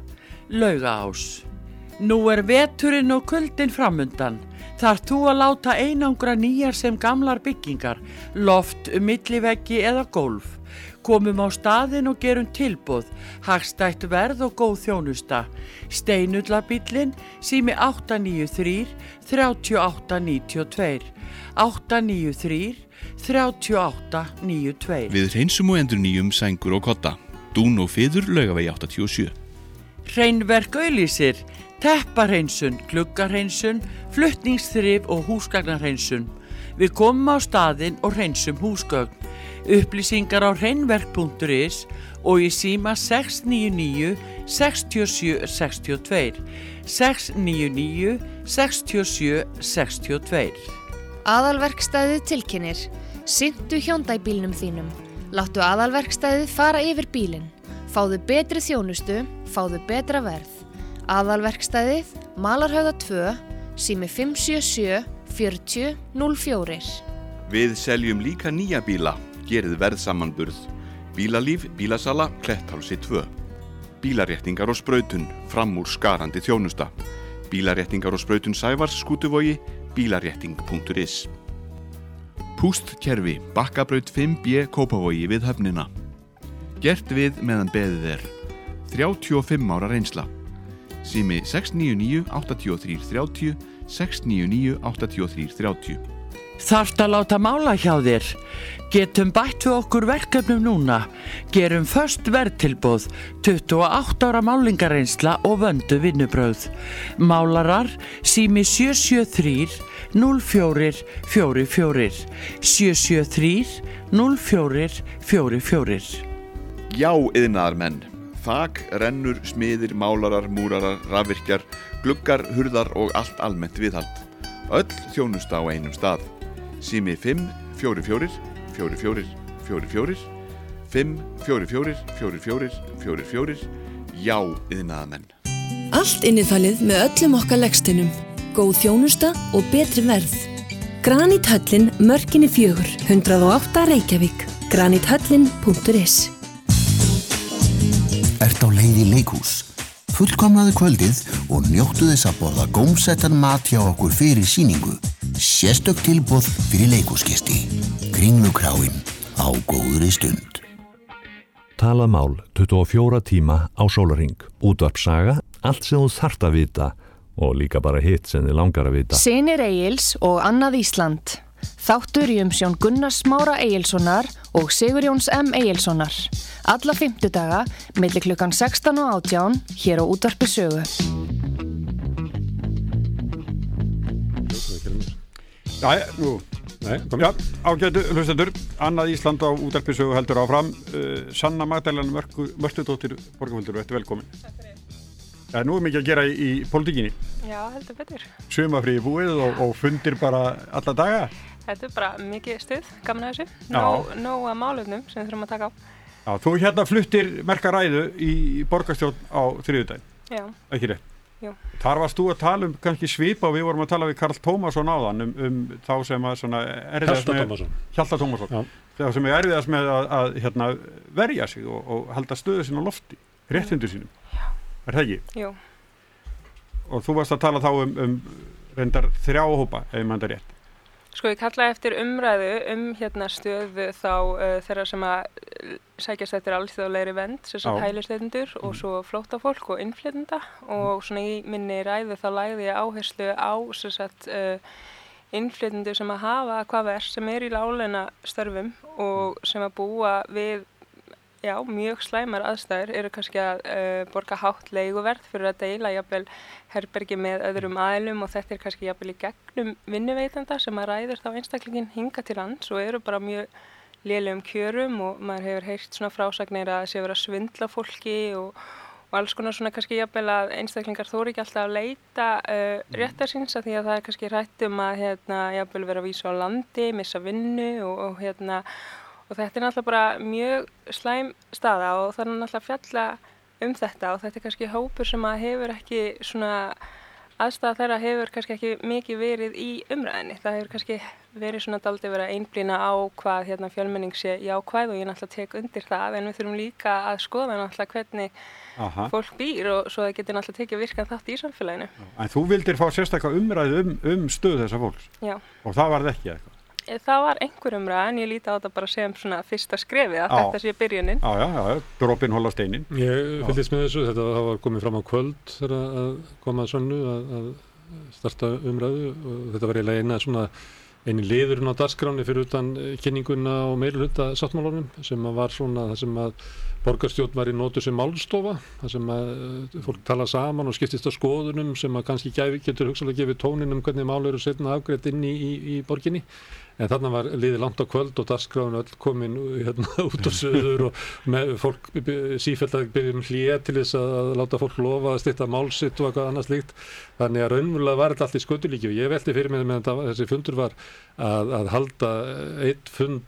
[SPEAKER 1] Laugaás. Nú er veturinn og kuldin framundan. Þarf þú að láta einangra nýjar sem gamlar byggingar, loft, milliveggi eða gólf. Komum á staðinn og gerum tilboð, hagstætt verð og góð þjónusta. Steinullabíllinn, sími átta níu þrjú, þrjú átta níu tvö, átta níu þrjú, þrjú átta níu tvö.
[SPEAKER 7] Við hreinsum og endurnýjum sængur og kotta. Dún og fiður Laugavegi áttatíu og sjö.
[SPEAKER 1] Hreinverk auglýsir, tepparhreinsun, gluggarhreinsun, flutningsþrif og húsgagnarhreinsun. Við komum á staðinn og hreinsum húsgögn. Upplýsingar á hreinverk punktur is og í síma sex níu níu, sex sjö sex tvö, sex níu níu, sex sjö sex tvö.
[SPEAKER 2] Aðalverkstæðið tilkynnir. Sinntu Hyundai-bílnum þínum. Láttu aðalverkstæðið fara yfir bílinn. Fáðu betri þjónustu, fáðu betra verð. Aðalverkstæðið, Malarhöfða tvö, sími fimm sjö sjö, fjörutíu, núll fjögur.
[SPEAKER 7] Við seljum líka nýja bíla. Gerið verðsamanburð. Bílalíf, bílasala, Kletthálsi tvö. Bílaréttingar og sprautun, fram úr skarandi þjónusta. Bílaréttingar og sprautun Sævars, Skútuvogi, bílarétting punktur is. Pústkerfi, Bakkabraut fimm B, Kópavogi við höfnina. Gert við meðan beðið er. þrjátíu og fimm ára reynsla. Sími sex níu níu, átta þrjú þrjú, sex níu níu, átta þrjú þrjú.
[SPEAKER 1] Þarft að láta mála hjá þér? Getum bætt við okkur verkefnum núna. Gerum föst verðtilboð, tuttugu og átta ára málingareynsla og vöndu vinnubrögð. Málarar, sími sjö sjö þrjú núll fjögur fjögur fjögur, sjö sjö þrjú núll fjögur fjögur fjögur.
[SPEAKER 7] Já, iðnaðarmenn. Þak, rennur, smiðir, málarar, múrarar, rafvirkjar, gluggar, hurðar og allt almennt viðhald. Öll þjónusta á einum stað. Sími fimm fjögur fjögur fjögur fjögur fjögur fjögur, fimm fjögur fjögur fjögur fjögur fjögur fjögur. Já, iðnaðarmenn.
[SPEAKER 8] Allt innifalið með öllum okkar legsteinum. Góð þjónusta og betri verð. Granithöllin, Mörkinni fjögur, hundrað og átta Reykjavík. granithöllin punktur is.
[SPEAKER 9] Ert á leið í leikhús? Fullkomnaðu kvöldið og njóttu þess að borða gómsettan mat hjá okkur fyrir sýningu. Sérstök tilboð fyrir leikhúsgesti. Kringlukráin á góðri stund.
[SPEAKER 10] Talað mál tuttugu og fjóra tíma á sólarhring. Útvarpssaga, allt sem þú þarft að vita og líka bara hitt sem þið langar að vita.
[SPEAKER 2] Synir Egils og annað Ísland. Þáttur í umsjón Gunnars Smára Egilssonar og Sigurjóns M. Egilssonar. Alla fimmtudaga, milli klukkan sextán og átján, hér á Útvarpi Sögu.
[SPEAKER 3] Já, nú. Nei, Já, ágætu hlustendur, annað Ísland á Útvarpi Sögu heldur áfram. Uh, Sanna Magdalena Mörtudóttir, borgarfulltrúi, ertu velkomin. Já, nú er mikið að gera í, í pólitíkinni.
[SPEAKER 11] Já, heldur betur.
[SPEAKER 3] Sumarfríi búið og, og fundir bara alla daga.
[SPEAKER 11] Þetta er bara mikið stuð, gaman að þessu. Nóg, nóg að málefnum sem við þurfum að taka á.
[SPEAKER 3] Já, þú hérna fluttir merka ræðu í borgarstjórn á þriðjudaginn.
[SPEAKER 11] Já.
[SPEAKER 3] Ekki rétt?
[SPEAKER 11] Jú.
[SPEAKER 3] Þar varst þú að tala um kannski svipa og við vorum að tala við Karl Tómasson áðan um, um þá sem að svona erfiðast með...
[SPEAKER 4] Hjalta Tómasson.
[SPEAKER 3] Hjalta Tómasson. Já. Það sem er erfiðast með að, að hérna, verja sig og, og halda stöðu sín á lofti, réttindu sínum.
[SPEAKER 11] Já.
[SPEAKER 3] Er það ekki?
[SPEAKER 11] Jú.
[SPEAKER 3] Og þú varst að tala þá um, um reyndar þrjá hópa, ef maður er rétt.
[SPEAKER 11] Sko, ég kallaði eftir umræðu um hérna stöðu þá uh, þeirra sem að sækjast eftir alþjóðlegri vernd, sem sagt hælisleitendur og svo flóttafólk og innflytjenda og svona í minni ræðu þá lagði ég áherslu á sem sagt uh, innflytjendur sem að hafa hvað verð sem er í láglauna störfum og sem að búa við já, mjög slæmar aðstæður, eru kannski að uh, borga hátt leiguverð fyrir að deila jafnvel herbergi með öðrum aðilum og þetta er kannski jafnvel í gegnum vinnuveitanda sem að ræður þá einstaklingin hinga til lands og eru bara mjög lélegum kjörum og maður hefur heyrt svona frásagnir að sé vera að svindla fólki og, og alls konar svona kannski jafnvel að einstaklingar þóri ekki alltaf að leita uh, réttar síns að því að það er kannski hrætt um að hérna, jafnvel vera að vísa á landi, missa vinnu og, og hérna og þetta er náttúrulega bara mjög slæm staða og það er náttúrulega að fjalla um þetta og þetta er kannski hópur sem að hefur ekki svona aðstæða þeirra hefur kannski ekki mikið verið í umræðinni. Það hefur kannski verið svona dálítið verið að einblína á hvað hérna fjölmenning sé jákvæð og ég náttúrulega tek undir það en við þurfum líka að skoða náttúrulega hvernig Aha. fólk býr og svo það getur náttúrulega tekið virkan þátt í samfélaginu.
[SPEAKER 3] En þú vildir fá sérstaklega umræðu um, um stöð þessa fólks?
[SPEAKER 11] Já. Og
[SPEAKER 3] það varð ekki eitthvað?
[SPEAKER 11] Það var einhver umræða en ég líti á þetta bara sem svona fyrsta skrefið að já. Þetta sé byrjunin.
[SPEAKER 3] Já, já, já, dropinn hola steinin.
[SPEAKER 4] Ég fylgist með þessu, þetta var komið fram á kvöld þegar að koma að sönnu að, að starta umræðu og þetta var eiginlega eina svona eini liðurinn á dagskráni fyrir utan kynninguna og meirihluta sáttmálunum sem var svona það sem að borgarstjórn var í nótu sem málstofa, það sem að fólk tala saman og skiptist á skoðunum sem að kannski gæfi, getur hugsalega gefið tónin um hvernig mál eru setna afgreitt inn í, í, í borginni. En þarna var liðið langt á kvöld og dagskráin öll komin hérna, út á suður og með fólk sífellt að byrja um hlé til þess að láta fólk lofa að stytta málsitt og eitthvað annað slíkt. Þannig að raunverulega var þetta allt í skötulíki og ég velti fyrir mig með þetta, þessi fundur var að, að halda eitt fund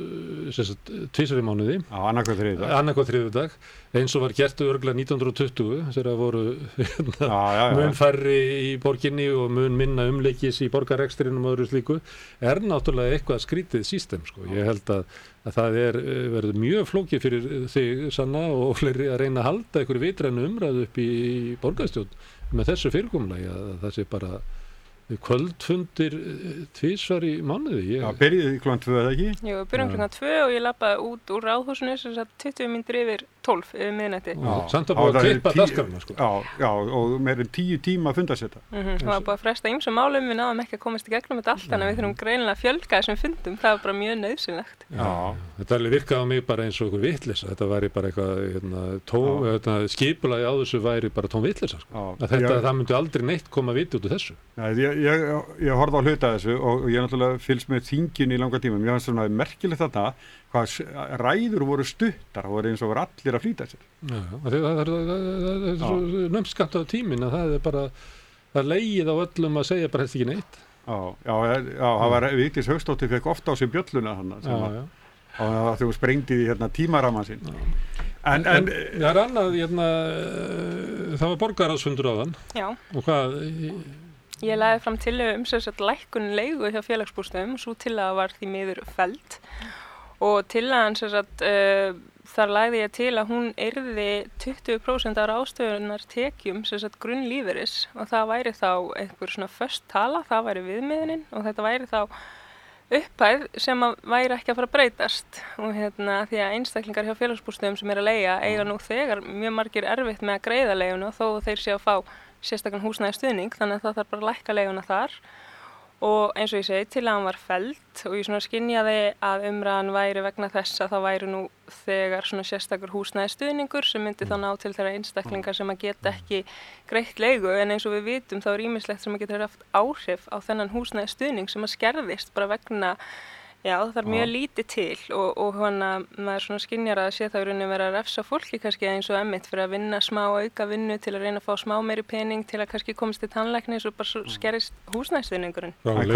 [SPEAKER 4] tvisvar í mánuði.
[SPEAKER 3] Á annarkvað þriðjudag.
[SPEAKER 4] Annarkvað þriðjudag, eins og var gert örugglega nítján hundruð og tuttugu þegar það voru hérna, já, já, já. mun færri í borginni og mun minna umleikis í borgarrekstrinum og öðru slíku, er náttúrulega eitthvað skrítið system sko. Ég held að, að það er verður mjög flókið fyrir þig Sanna og fleiri að reyna að halda einhverju vitrænu umræðu upp í borgarstjórn með þessu fyrirkomulagi að það sé bara kvöldfundir tvisvar í mánuði. Ég...
[SPEAKER 3] Já, byrjuði klukkan tvö eða ekki?
[SPEAKER 11] Jú, byrjum klukkan tvö og ég labbaði út úr ráðhúsinu sem sagt tuttugu mínútur yfir tólf yfir miðnætti.
[SPEAKER 4] Samt að búið að klippa dagskrárna, sko.
[SPEAKER 3] Já, já, og meir en tíu tíma að fundasetta.
[SPEAKER 11] Mm-hmm. Það var búið að fresta ýmsum málum, við náðum ekki að komast í gegnum þetta allt, þannig að við þurfum greinilega að fjölga þessum fundum, það var bara mjög nauðsynlegt.
[SPEAKER 4] Já, þetta virkaði á mig bara eins og einhver vitleysa, þetta væri bara eitthvað, hérna, tó, hérna, skipulagi á þessu væri bara tóm vitleysa, sko. Þetta, ég, það myndi aldrei neitt koma viti út úr þessu.
[SPEAKER 3] Já, ég, ég, ég horfði á hluta þessu og ég náttúrulega fylgst með þinginu í langa tíma. Mér fannst svona merkilegt þarna hvað ræður voru stuttar, það voru eins og voru allir að flýta sér.
[SPEAKER 4] Já, það er svo nömmt skamt á tíminn að það er bara, það leið á öllum að segja bara helst ekki neitt.
[SPEAKER 3] Já, já, já, það var Vigdís Hauksdóttir fekk ofta á sig bjölluna hann sem
[SPEAKER 4] já, já.
[SPEAKER 3] Að, að þú sprengdi í hérna, tímaraman sinn. En, en,
[SPEAKER 4] en það er annað, hérna, það var borgarráðsfundur á þann.
[SPEAKER 11] Já.
[SPEAKER 4] Og hvað...
[SPEAKER 11] Ég lagði fram tillögu um sem sagt lækkun leigu hjá félagsbústöðum, svo tillaga var því miður felld og tillagan sem sagt uh, þar lagði ég til að hún yrði tuttugu prósent af ráðstöfunar tekjum sem sagt grunnlífeyris og það væri þá einhver svona föst tala, það væri viðmiðunin og þetta væri þá upphæð sem að væri ekki að fara að breytast og hérna því að einstaklingar hjá félagsbústöðum sem er að leigja eiga nú þegar mjög margir erfitt með að greiða leiguna þó þeir sé að fá sérstakann húsnæðisstuðning, þannig að það þarf bara að lækka leiguna þar og eins og ég segi, tillagan var felld og ég svona skynjaði að umræðan væri vegna þess að það væri nú þegar svona sérstakur húsnæðisstuðningur sem myndi þá ná til þeirra einstaklingar sem að geta ekki greitt leigu en eins og við vitum þá er ýmislegt sem að geta haft áhrif á þennan húsnæðisstuðning sem að skerðist bara vegna Já, það er mjög lítið til og, og hana, maður svona skynjar að sé það í rauninni vera að refsa fólki kannski eins og emmitt fyrir að vinna smá auka vinnu til að reyna að fá smá meiri pening til að kannski komast til tannlæknis og bara skerist húsnæðisstuðningurinn.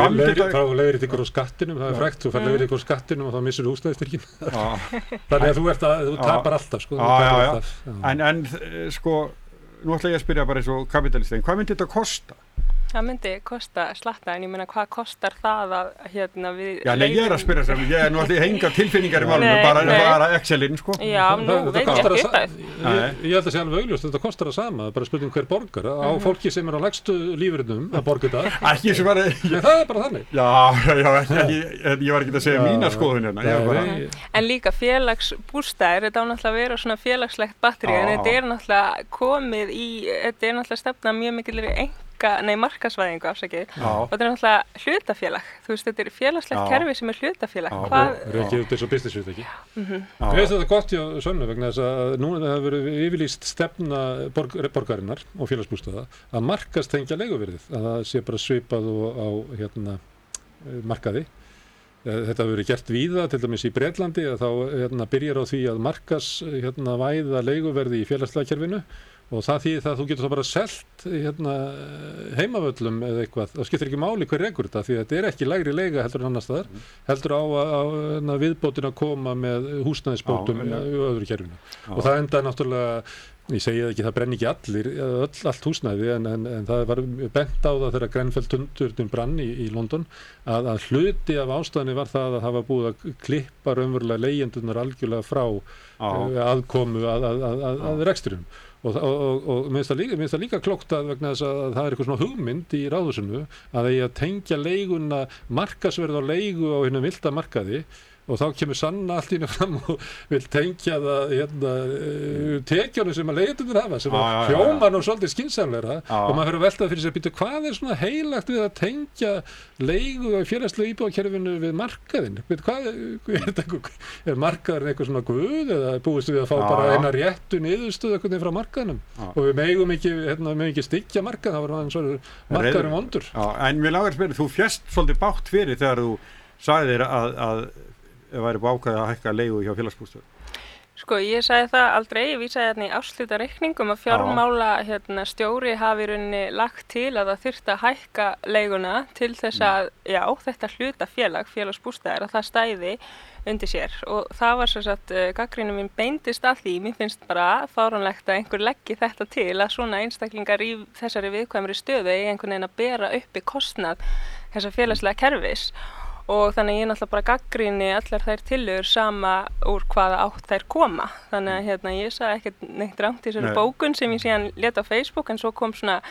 [SPEAKER 4] Þá leiðir ykkur á skattinum, það er frækt, þú fær leiðir ykkur á skattinum og þá missur húsnæðisstyrkin. Þannig að þú, ert að, þú tapar alltaf, sko.
[SPEAKER 3] Já, já, já. Alltaf. Já. En, en sko, nú ætla ég að spyrja bara eins og kapitalistinn, hvað myndi þetta kosta?
[SPEAKER 11] Það myndi kosta slatta, en ég meina hvað kostar það að hérna við...
[SPEAKER 3] Já, nei, ég er að spyrja sem, ég er nú alltaf henga tilfinningar í málunum, bara, bara Excelin, sko.
[SPEAKER 11] Já, nú það, veit ég ekki þetta.
[SPEAKER 4] Ég, ég held að sé alveg augljóst, þetta kostar það sama, bara spurning hver borgar, á mm-hmm. fólki sem er á lægstu lífeyrinum að borga þetta.
[SPEAKER 3] Ekki sem bara...
[SPEAKER 4] Já, það er bara þannig.
[SPEAKER 3] Já, já, ekki, ég, ég var ekki að segja já, mína skoðun hérna.
[SPEAKER 4] Já,
[SPEAKER 3] bara...
[SPEAKER 11] En líka félagsbústaðir, þetta á náttúrulega að vera svona félagslegt batteri, en þetta er náttúrulega komið í, þetta er náttúrulega stefna mjög mikilvæg ein nei, markasvæðingu afsakið og þetta er náttúrulega hlutafélag þú veist, þetta er félagslegt kerfi sem er hlutafélag
[SPEAKER 4] Hvað... Rekið út eins og businessfyrirtæki mm-hmm. Ég veist þetta gott hjá Sönnu vegna þess að núna það hefur verið yfirlýst stefna borg, borgarinnar og félagsbústaða að markastengja leiguverðið að það sé bara svipað og á hérna, markaði Þetta hefur verið gert víða, til dæmis í Bretlandi að þá hérna, byrjar á því að markas hérna, væða leiguverði í félagslega kerfinu og það þýðir það að þú getur þá bara selt hérna, heimavöllum eða eitthvað, það skiptir ekki máli hver rekur þetta því að þetta er ekki lægri leiga heldur en annars staðar, heldur á að viðbótin að koma með húsnæðisbótum í öðru kerfinu Já. Og það enda náttúrulega, ég segi ekki það brenni ekki allir, öll, allt húsnæði en, en, en það var bent á það þegar Grenfell-turninn brann í, í London að, að hluti af ástæðinni var það að hafa búið að klippa raunverulega leigjendunar algjörlega frá uh, aðkomu að, að, að, að, að reksturum og, og, og, og minnst það líka, líka klókt að vegna þess að það er eitthvað svona hugmynd í ráðhúsinu að eigi að tengja leiguna markasverð á leigu á hinum vilda markaði og þá kemur Sanna allt í hennu fram og vil tengja það hérna, tekjunum sem að leigjendur hafa sem að hljómar nú svolítið skynsamlegra og maður fyrir að velta fyrir sig að býta hvað er svona heilagt við að tengja leigu á félagslega íbúðakerfinu við markaðinn býta hvað er, er, er markaðurinn eitthvað svona guð eða búist við að fá já, bara eina réttu niðurstöðu eitthvað frá markaðinum já. Og við megum ekki, hérna, megum ekki styggja markað þá var hann svona markaðurinn vondur
[SPEAKER 3] já, En mér langar að spyrja, þú fjast svolítið bátt fyrir þegar þú sagðir að, að væri bákað að hækka leigu hjá félagsbústöðum?
[SPEAKER 11] Sko, ég sagði það aldrei, ég vísaði hérna í ársluta reikningum að fjármála hérna, stjóri hafi í rauninni lagt til að það þyrfti að hækka leiguna til þess að, já, þetta hluta félag, félagsbústaðir, að það stæði undir sér og það var svo að uh, gagnrýnum minn beindist að því, mér finnst bara fáránlegt að einhver leggi þetta til að svona einstaklingar í þessari viðkvæmri stöðu í einhvern veginn að bera uppi kostnað þessa félagslega kerfis og þannig ég náttúrulega bara gagnrýni allar þær tillögur sama úr hvaða átt þær koma. Þannig að hérna, ég sagði ekkert neitt rangt í þessari bókun sem ég síðan lét á Facebook en svo kom svona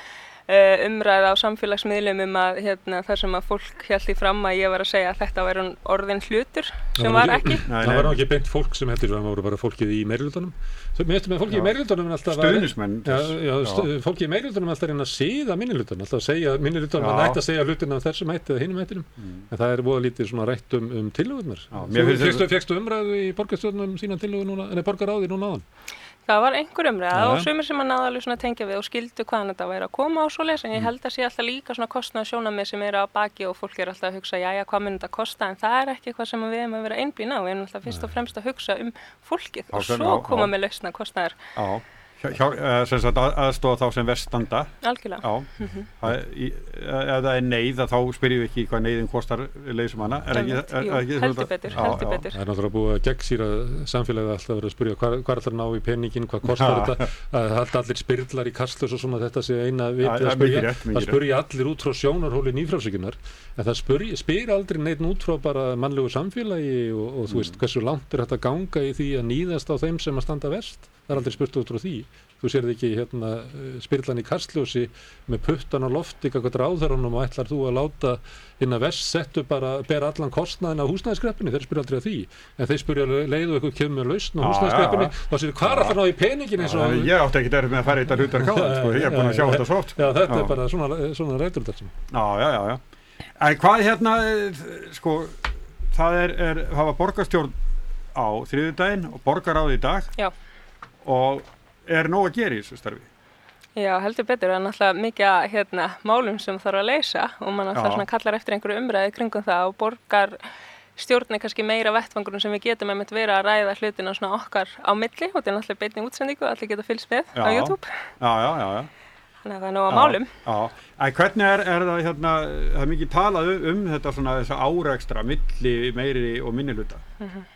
[SPEAKER 11] uh, umræða á samfélagsmiðlum um að hérna, þar sem að fólk held í fram að ég var að segja að þetta var orðin hlutur sem var ekki.
[SPEAKER 4] Nei, það var ekki beint fólk sem heldur, það voru bara fólkið í meirihlutanum. Mér eftir með fólkið í meirihlutanum alltaf
[SPEAKER 3] stuðningsmenn.
[SPEAKER 4] Já, já, stu, fólkið í meirihlutanum alltaf reyna að siða minnihlutanum, alltaf að segja minnihlutanum að nætti að segja hlutina af þessum hætti eða hinum hættinum. Mm. En það er voða lítið svona rætt um, um tillögurnar. Þú fékkstu umræðu í borgarstjórnum sína tillögur núna, en er borgaráði núna áðan?
[SPEAKER 11] Það var einhver umræða og sumir sem að náða alveg svona tengja við og skildu hvaðan þetta væri að koma á svoleiðis, en ég held að sé alltaf líka svona kostnaðarsjónarmið sem eru á baki og fólk er alltaf að hugsa, jæja, hvað mun þetta kosta, en það er ekki eitthvað sem við erum að vera einblín á, við erum alltaf fyrst og fremst að hugsa um fólkið og svo koma með lausna kostnaðar.
[SPEAKER 3] Já. Hjá, sem sagt að, aðstofa þá sem verst standa.
[SPEAKER 11] Algjörlega.
[SPEAKER 3] Já. Mm-hmm. að, í, ef það er neyð þá spyrjum við ekki hvað neyðin kostar leysum hana. Er ekki, er,
[SPEAKER 11] Jú,
[SPEAKER 3] ekki,
[SPEAKER 11] heldur betur,
[SPEAKER 3] já,
[SPEAKER 11] heldur
[SPEAKER 3] já.
[SPEAKER 11] betur.
[SPEAKER 4] Það er náttúrulega búið að gegnsýra samfélagið alltaf verið að spyrja hvað, hvað ætlar að ná í peningin, hvað kostar ja. Þetta, að halda allir spyrlar í Kastljós og svona þetta sé eina viti að spyrja. Það spyrja allir út frá sjónarhóli nýfrjálshyggjunnar, en það spyr, spyr aldrei neitt út frá bara mannlegu samfélagi og, og þú veist hversu langt er þetta að ganga í því að níðast á þeim sem að standa verst. Það er aldrei spurt út frá því. Þú sérði ekki hérna spyrlan í Kastljósi með puttan á lofti eitthvað ráðherranum og ætlar þú að láta inn að verst settu bara bera allan kostnaðin af húsnæðiskreppunni, þeir spyrja aldrei að því. En þeir spyrja leiðu eitthvað kemur lausn á húsnæðiskreppunni, þá sér hvað er alltaf ná í peningin eins og...
[SPEAKER 3] Ég átti ekki derið með að fara í þetta hlutverk á það, sko, ég er búin að sjá þetta svo oft.
[SPEAKER 4] Já, þetta er bara svona, svona rætturðar sem.
[SPEAKER 3] Já, já, já, já. En hvað hérna, sko, það er, er það var borgarstjórn á þriðjudaginn og borgarráð í dag.
[SPEAKER 11] Já. Og
[SPEAKER 3] er nóg að gera í þessu starfi?
[SPEAKER 11] Já, heldur betur. Það er náttúrulega mikið hérna, málum sem þarf að leysa og mann alltaf svona kallar eftir einhverju umræði kringum það og borgarstjórn er kannski meira vettvangurum sem við getum einmitt vera að ræða hlutina svona okkar á milli og þetta er náttúrulega beinni útsendingu og allir geta fylgst með já. Á YouTube.
[SPEAKER 3] Já, já, já, já.
[SPEAKER 11] Þannig að það er nóg að málum.
[SPEAKER 3] Já, en hvernig er, er það hérna, það er mikið talað um þetta svona þessa árekstra milli meiri og minni hluta. Mm-hmm.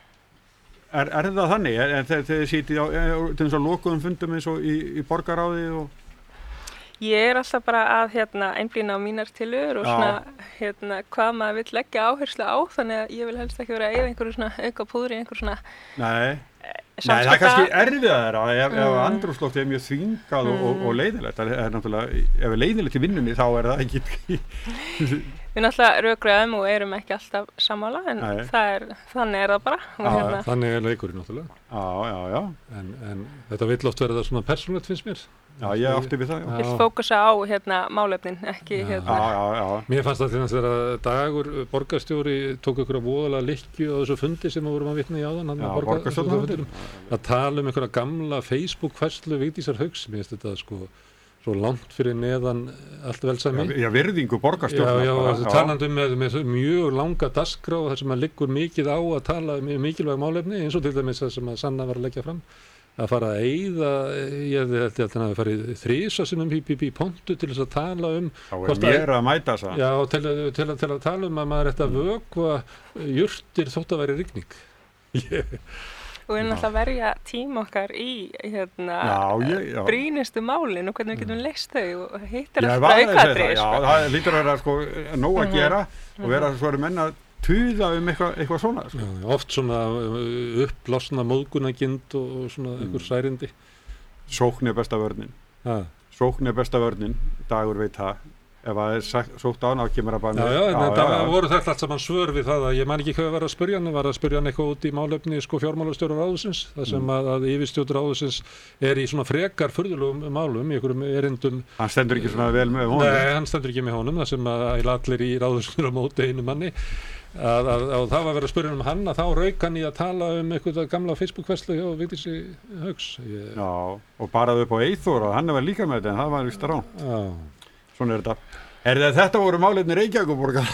[SPEAKER 3] Er, er það þannig? En þegar þið sitið á til þess að lokuðum fundum eins og í, í borgaráði og...
[SPEAKER 11] Ég er alltaf bara að hérna, einblína á mínar tillögur og svona, hérna, hvað maður vill leggja áherslu á, þannig að ég vil helst ekki vera að eyða einhverju svona auka púður í einhverju svona...
[SPEAKER 3] Nei, Nei það er kannski erfiðar að ef, mm. ef andrúmsloftið er mjög þvingað mm. og, og leiðilegt. Það er náttúrulega, ef er leiðilegt í vinnunni þá er það ekki...
[SPEAKER 11] Við náttúrulega rökræðum og erum ekki alltaf sammála, en það er, þannig er það bara.
[SPEAKER 4] Já, hérna. Þannig er leikurinn náttúrulega.
[SPEAKER 3] Já, já, já.
[SPEAKER 4] En, en þetta vill oft verða svona persónulegt finnst mér.
[SPEAKER 3] Já, ég átti við það.
[SPEAKER 11] Vill fókusa á hérna, málefnin, ekki
[SPEAKER 3] já.
[SPEAKER 11] hérna.
[SPEAKER 3] Já, já, já.
[SPEAKER 4] Mér fannst það til þess að Dagur, borgarstjóri, tók ykkur að voðalega lykkju á þessu fundi sem við vorum að vitna í áðan.
[SPEAKER 3] Já, borgarstjórnarfundir.
[SPEAKER 4] Að tala um einhverja gamla Facebook-færslu Vigdísar Hauks, mér finnst þetta sko svo langt fyrir neðan allt velsæmi.
[SPEAKER 3] Já, já, virðingu borgarstjórnar.
[SPEAKER 4] Já, já, talandum með, með mjög langa dagskrá þar sem að liggur mikið á að tala um mikilvæg málefni, eins og til dæmis það sem að Sanna var að leggja fram. Að fara að eyða, ég held að hann hafi farið þrisa sinnum í, í, í pontu til þess að tala um...
[SPEAKER 3] Þá er mér að mæta það.
[SPEAKER 4] Já, til, til, til að tala um að maður ætti að vökva jurtir þótt að væri rigning. Yeah.
[SPEAKER 11] Og við erum alltaf að verja tíma okkar í hérna, brýnustu málin og hvernig við getum leist þau og hittir alltaf aukadrið.
[SPEAKER 3] Já, það lítur að vera sko, nóg að gera og vera svo að menna tuða um eitthvað, eitthvað svona sko.
[SPEAKER 4] Já, oft svona upplosna móðgunagind og svona mm. einhver særindi.
[SPEAKER 3] Sókn er besta vörnin.
[SPEAKER 4] Ha.
[SPEAKER 3] Sókn er besta vörnin, Dagur veit það. Ef það er sagt, sótt án á kemur að bæða
[SPEAKER 4] Já, já, en það voru þetta allt saman svör við það að ég man ekki hvað var að spyrja hann, var að spyrja hann eitthvað út í málefni sko fjármálastjóra ráðsins, það sem að, að yfirstjórn ráðsins er í svona frekar furðulegum málum, í einhverjum erindum.
[SPEAKER 3] Hann stendur ekki svona vel með honum?
[SPEAKER 4] Nei, hann stendur ekki með honum, það sem að allir í ráðsins á móti einu manni. Að, að, að það var að vera að spyrja um hann að þá rauk hann í að tala um eitthvað gamla Facebook-verslu hjá Vigdísi Hauks. Ég...
[SPEAKER 3] Já, og baraði upp á Eyþór og hann var líka með þetta en það var vist ránt. Svona er þetta. Er það, þetta voru málefni Reykjavíkurborgar.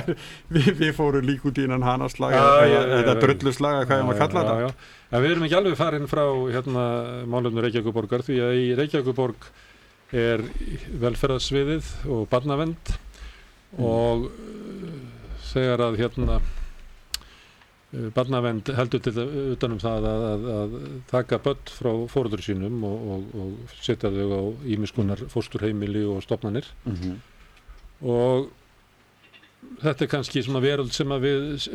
[SPEAKER 3] við, við fórum lík út í innan hanaslaga, eða drulluslaga, hvað ég maður kalla þetta.
[SPEAKER 4] Já, já. En við erum ekki alveg farin frá hérna, málefni Reykjavíkurborgar því að í Reykjavíkurborg er velferðarsviðið og barnavernd mm. og þegar að hérna barnavernd heldur til utanum það að, að, að taka börn frá foreldrum sínum og, og, og setja þau á ýmiss konar fósturheimili og stofnanir
[SPEAKER 3] mm-hmm.
[SPEAKER 4] og þetta er kannski svona veröld sem að við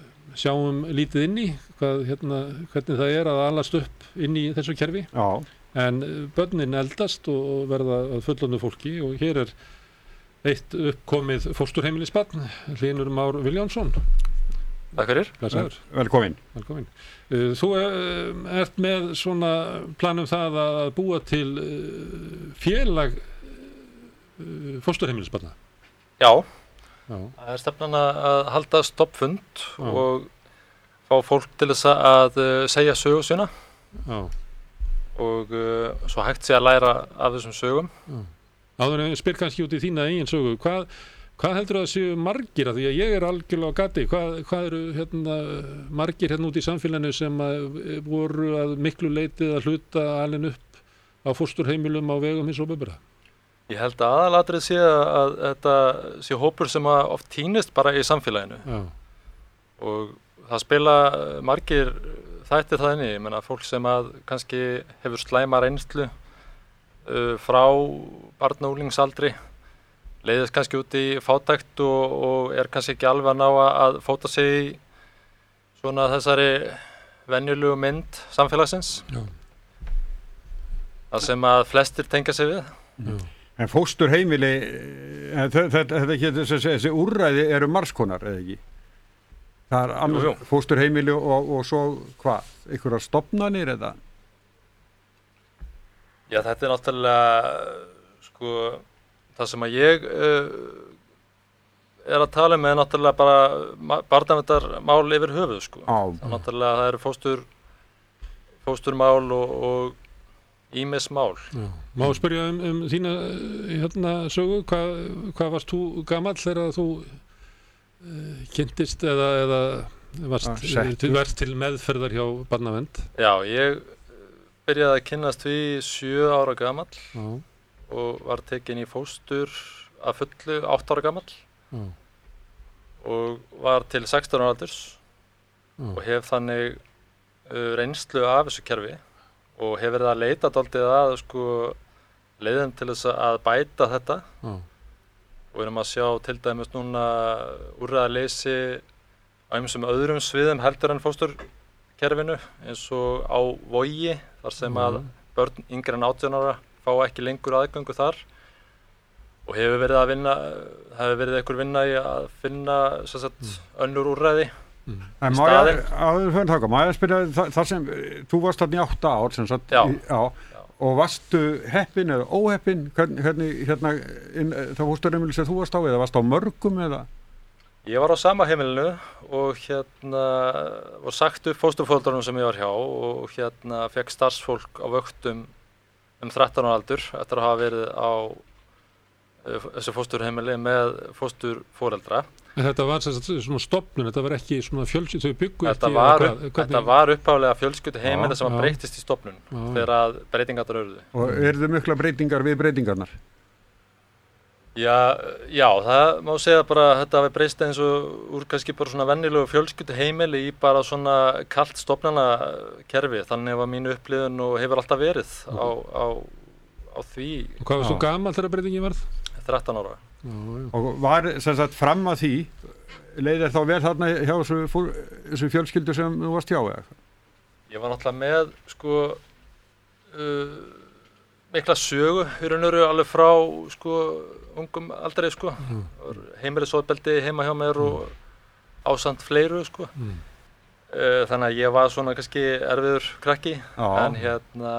[SPEAKER 4] sjáum lítið inn í hvað, hérna, hvernig það er að alast upp inn í þessu kerfi
[SPEAKER 3] Já.
[SPEAKER 4] en börnin eldast og verða að fullorðnu fólki og hér er eitt uppkomið fósturheimilisbarn, Hlynur Már Viljánsson.
[SPEAKER 12] Takk fyrir.
[SPEAKER 4] Blessaður.
[SPEAKER 3] Velkomin.
[SPEAKER 4] Velkomin. Þú ert með svona planum það að búa til félag fósturheimilisbarna.
[SPEAKER 12] Já.
[SPEAKER 4] Já.
[SPEAKER 12] Það er stefnan að halda stoppfund Já. Og fá fólk til þess að segja sögu sína.
[SPEAKER 4] Já.
[SPEAKER 12] Og uh, svo hægt sé að læra af þessum sögum.
[SPEAKER 4] Já. Áður en ég spyr kannski út í þína eigin sögu, hvað Hvað heldur það að séu margir af því að ég er algjörlega á gati, hvað, hvað eru hérna, margir hérna út í samfélaginu sem að voru að miklu leitið að hluta alin upp á fósturheimilum á vegum hins opinbera?
[SPEAKER 12] Ég held að aðalatrið sé að þetta sé hópur sem að oft týnist bara í samfélaginu.
[SPEAKER 4] Já.
[SPEAKER 12] Og það spila margir þættir það inni, ég menna fólk sem að kannski hefur slæma reynslu uh, frá barna- og unglingsaldri, leiðist kannski út í fátækt og, og er kannski ekki alveg að ná að fóta sig í svona þessari venjulegu mynd samfélagsins.
[SPEAKER 4] Já.
[SPEAKER 12] Það sem að flestir tengja sig við.
[SPEAKER 4] Já.
[SPEAKER 3] En fósturheimili, þessi úrræði eru margskonar, eða ekki? Það er annars fósturheimili og, og svo hvað? Einhverjar stofnanir eða?
[SPEAKER 12] Já, þetta er náttúrulega, sko, það sem að ég uh, er að tala með er náttúrulega bara barnaverndarmál yfir höfuð, sko.
[SPEAKER 3] Ah.
[SPEAKER 12] Það er náttúrulega, það eru fóstur, fósturmál og, og ýmis mál.
[SPEAKER 4] Já. Má spyrja um, um þína hérna sögu, hvað, hvað varst þú gamall þegar þú uh, kynntist eða, eða varst, ah, til, varst til meðferðar hjá barnavernd?
[SPEAKER 12] Já, ég byrjaði að kynnast því sjö ára gamall.
[SPEAKER 4] Já.
[SPEAKER 12] Og var tekin í fóstur að fullu átta ára gamall.
[SPEAKER 4] Mm.
[SPEAKER 12] Og var til sextán ára aldurs.
[SPEAKER 4] Mm.
[SPEAKER 12] Og hef þannig uh, reynslu af þessu kerfi og hef verið að leita dálítið að sko, leiðum til þess að bæta þetta.
[SPEAKER 4] Mm.
[SPEAKER 12] Og við erum að sjá til dæmis núna úrræðaleysi á ýmsum öðrum sviðum heldur en fósturkerfinu eins og á Vogi þar sem að börn yngri en átján ára fá ekki lengur aðgöngu þar og hefur verið að vinna, hefur verið einhver vinna í að finna sem sagt, mm. önnur úrræði
[SPEAKER 3] mm. í staðinn. Má ég að spyrja þar sem, þú varst þarna í átta ár sem sagt,
[SPEAKER 12] já.
[SPEAKER 3] Í, já, já. Og varstu heppin eða óheppin, hvernig, hvernig hérna, inn, það fósturheimili sem þú varst á eða varst á mörgum eða?
[SPEAKER 12] Ég var á sama heimilinu og hérna var sagt upp fósturforeldrunum sem ég var hjá og hérna fekk starfsfólk á vöktum um þrettán ára aldur eftir að hafa verið á uh, þessu fósturheimili með fósturforeldra.
[SPEAKER 4] En þetta var svona stofnun, þetta var ekki svona fjölskyldu, þau byggu
[SPEAKER 12] ekki? Var, hvernig... Þetta var uppálega fjölskylduheimili sem var breytist í stofnun já. Þegar að breytingarnar urðu.
[SPEAKER 3] Og eru þau mikla breytingar við breytingarnar?
[SPEAKER 12] Já, já, það má segja bara að þetta hafi breyst eins og úr kannski bara svona venjulegu fjölskylduheimili í bara svona kalt stofnanakerfi. Þannig var mín upplifun og hefur alltaf verið á, á, á því.
[SPEAKER 4] Og hvað var svo gamall þegar breytingin varð?
[SPEAKER 12] þrettán ára.
[SPEAKER 4] Já, já.
[SPEAKER 3] Og var sem sagt fram að því, leiðir þá vel þarna hjá þessu, þessu fjölskyldu sem þú varst hjá eða?
[SPEAKER 12] Ég var náttúrulega með, sko, uh, mikla sögu í raun og veru alveg frá, sko, ungum aldrei, sko.
[SPEAKER 4] Mm.
[SPEAKER 12] Heimilisofbeldi heima hjá mér mm. og ásamt fleiru, sko.
[SPEAKER 4] Mm.
[SPEAKER 12] Uh, þannig að ég var svona kannski erfiður krakki,
[SPEAKER 3] já.
[SPEAKER 12] En hérna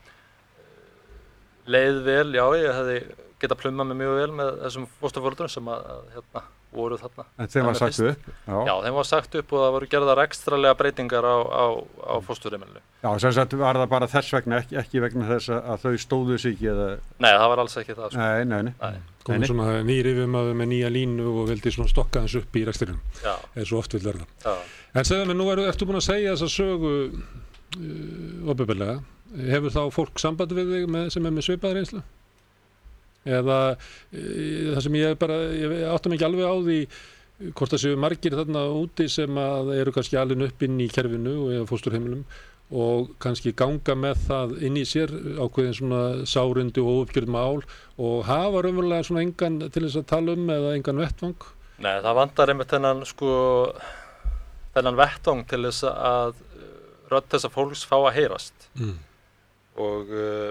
[SPEAKER 12] leið vel, já, ég hefði getað plumað mig mjög vel með þessum fósturforeldrum sem að, að hérna voru þarna.
[SPEAKER 3] En þeim var sagt upp?
[SPEAKER 12] Já. Já, þeim var sagt upp og það voru gerðar ekstralega breytingar á, á, á fósturheimilinu.
[SPEAKER 3] Já, sem sagt var það bara þess vegna, ekki, ekki vegna þess að þau stóðu sig ekki eða...
[SPEAKER 12] Nei, það var alls ekki það. Sko.
[SPEAKER 3] Nei, nei, nei.
[SPEAKER 12] nei.
[SPEAKER 4] Komum svona nýr yfirmaður með nýja línu og vildi svona stokka þess upp í rekstrinum.
[SPEAKER 12] Já.
[SPEAKER 4] Eða svo oft vil verða.
[SPEAKER 12] Já.
[SPEAKER 4] En segðu mig, nú er, ertu búin að segja þessa sögu uh, opinberlega. Hefur þá fólk samband við þig með, sem er með svipaða reynslu? Eða uh, það sem ég bara, ég áttum ekki alveg á því hvort það séu margir þarna úti sem að eru kannski alveg upp inn í kerfinu eða fósturheimilum og kannski ganga með það inn í sér ákveðin svona sárundi og óuppgjörð mál og hafa raunverulega svona engan til þess að tala um eða engan vettvang?
[SPEAKER 12] Nei, það vantar einmitt þennan sko þennan vettvang til þess að rödd þessa fólks fá að heyrast.
[SPEAKER 4] Mm.
[SPEAKER 12] og uh,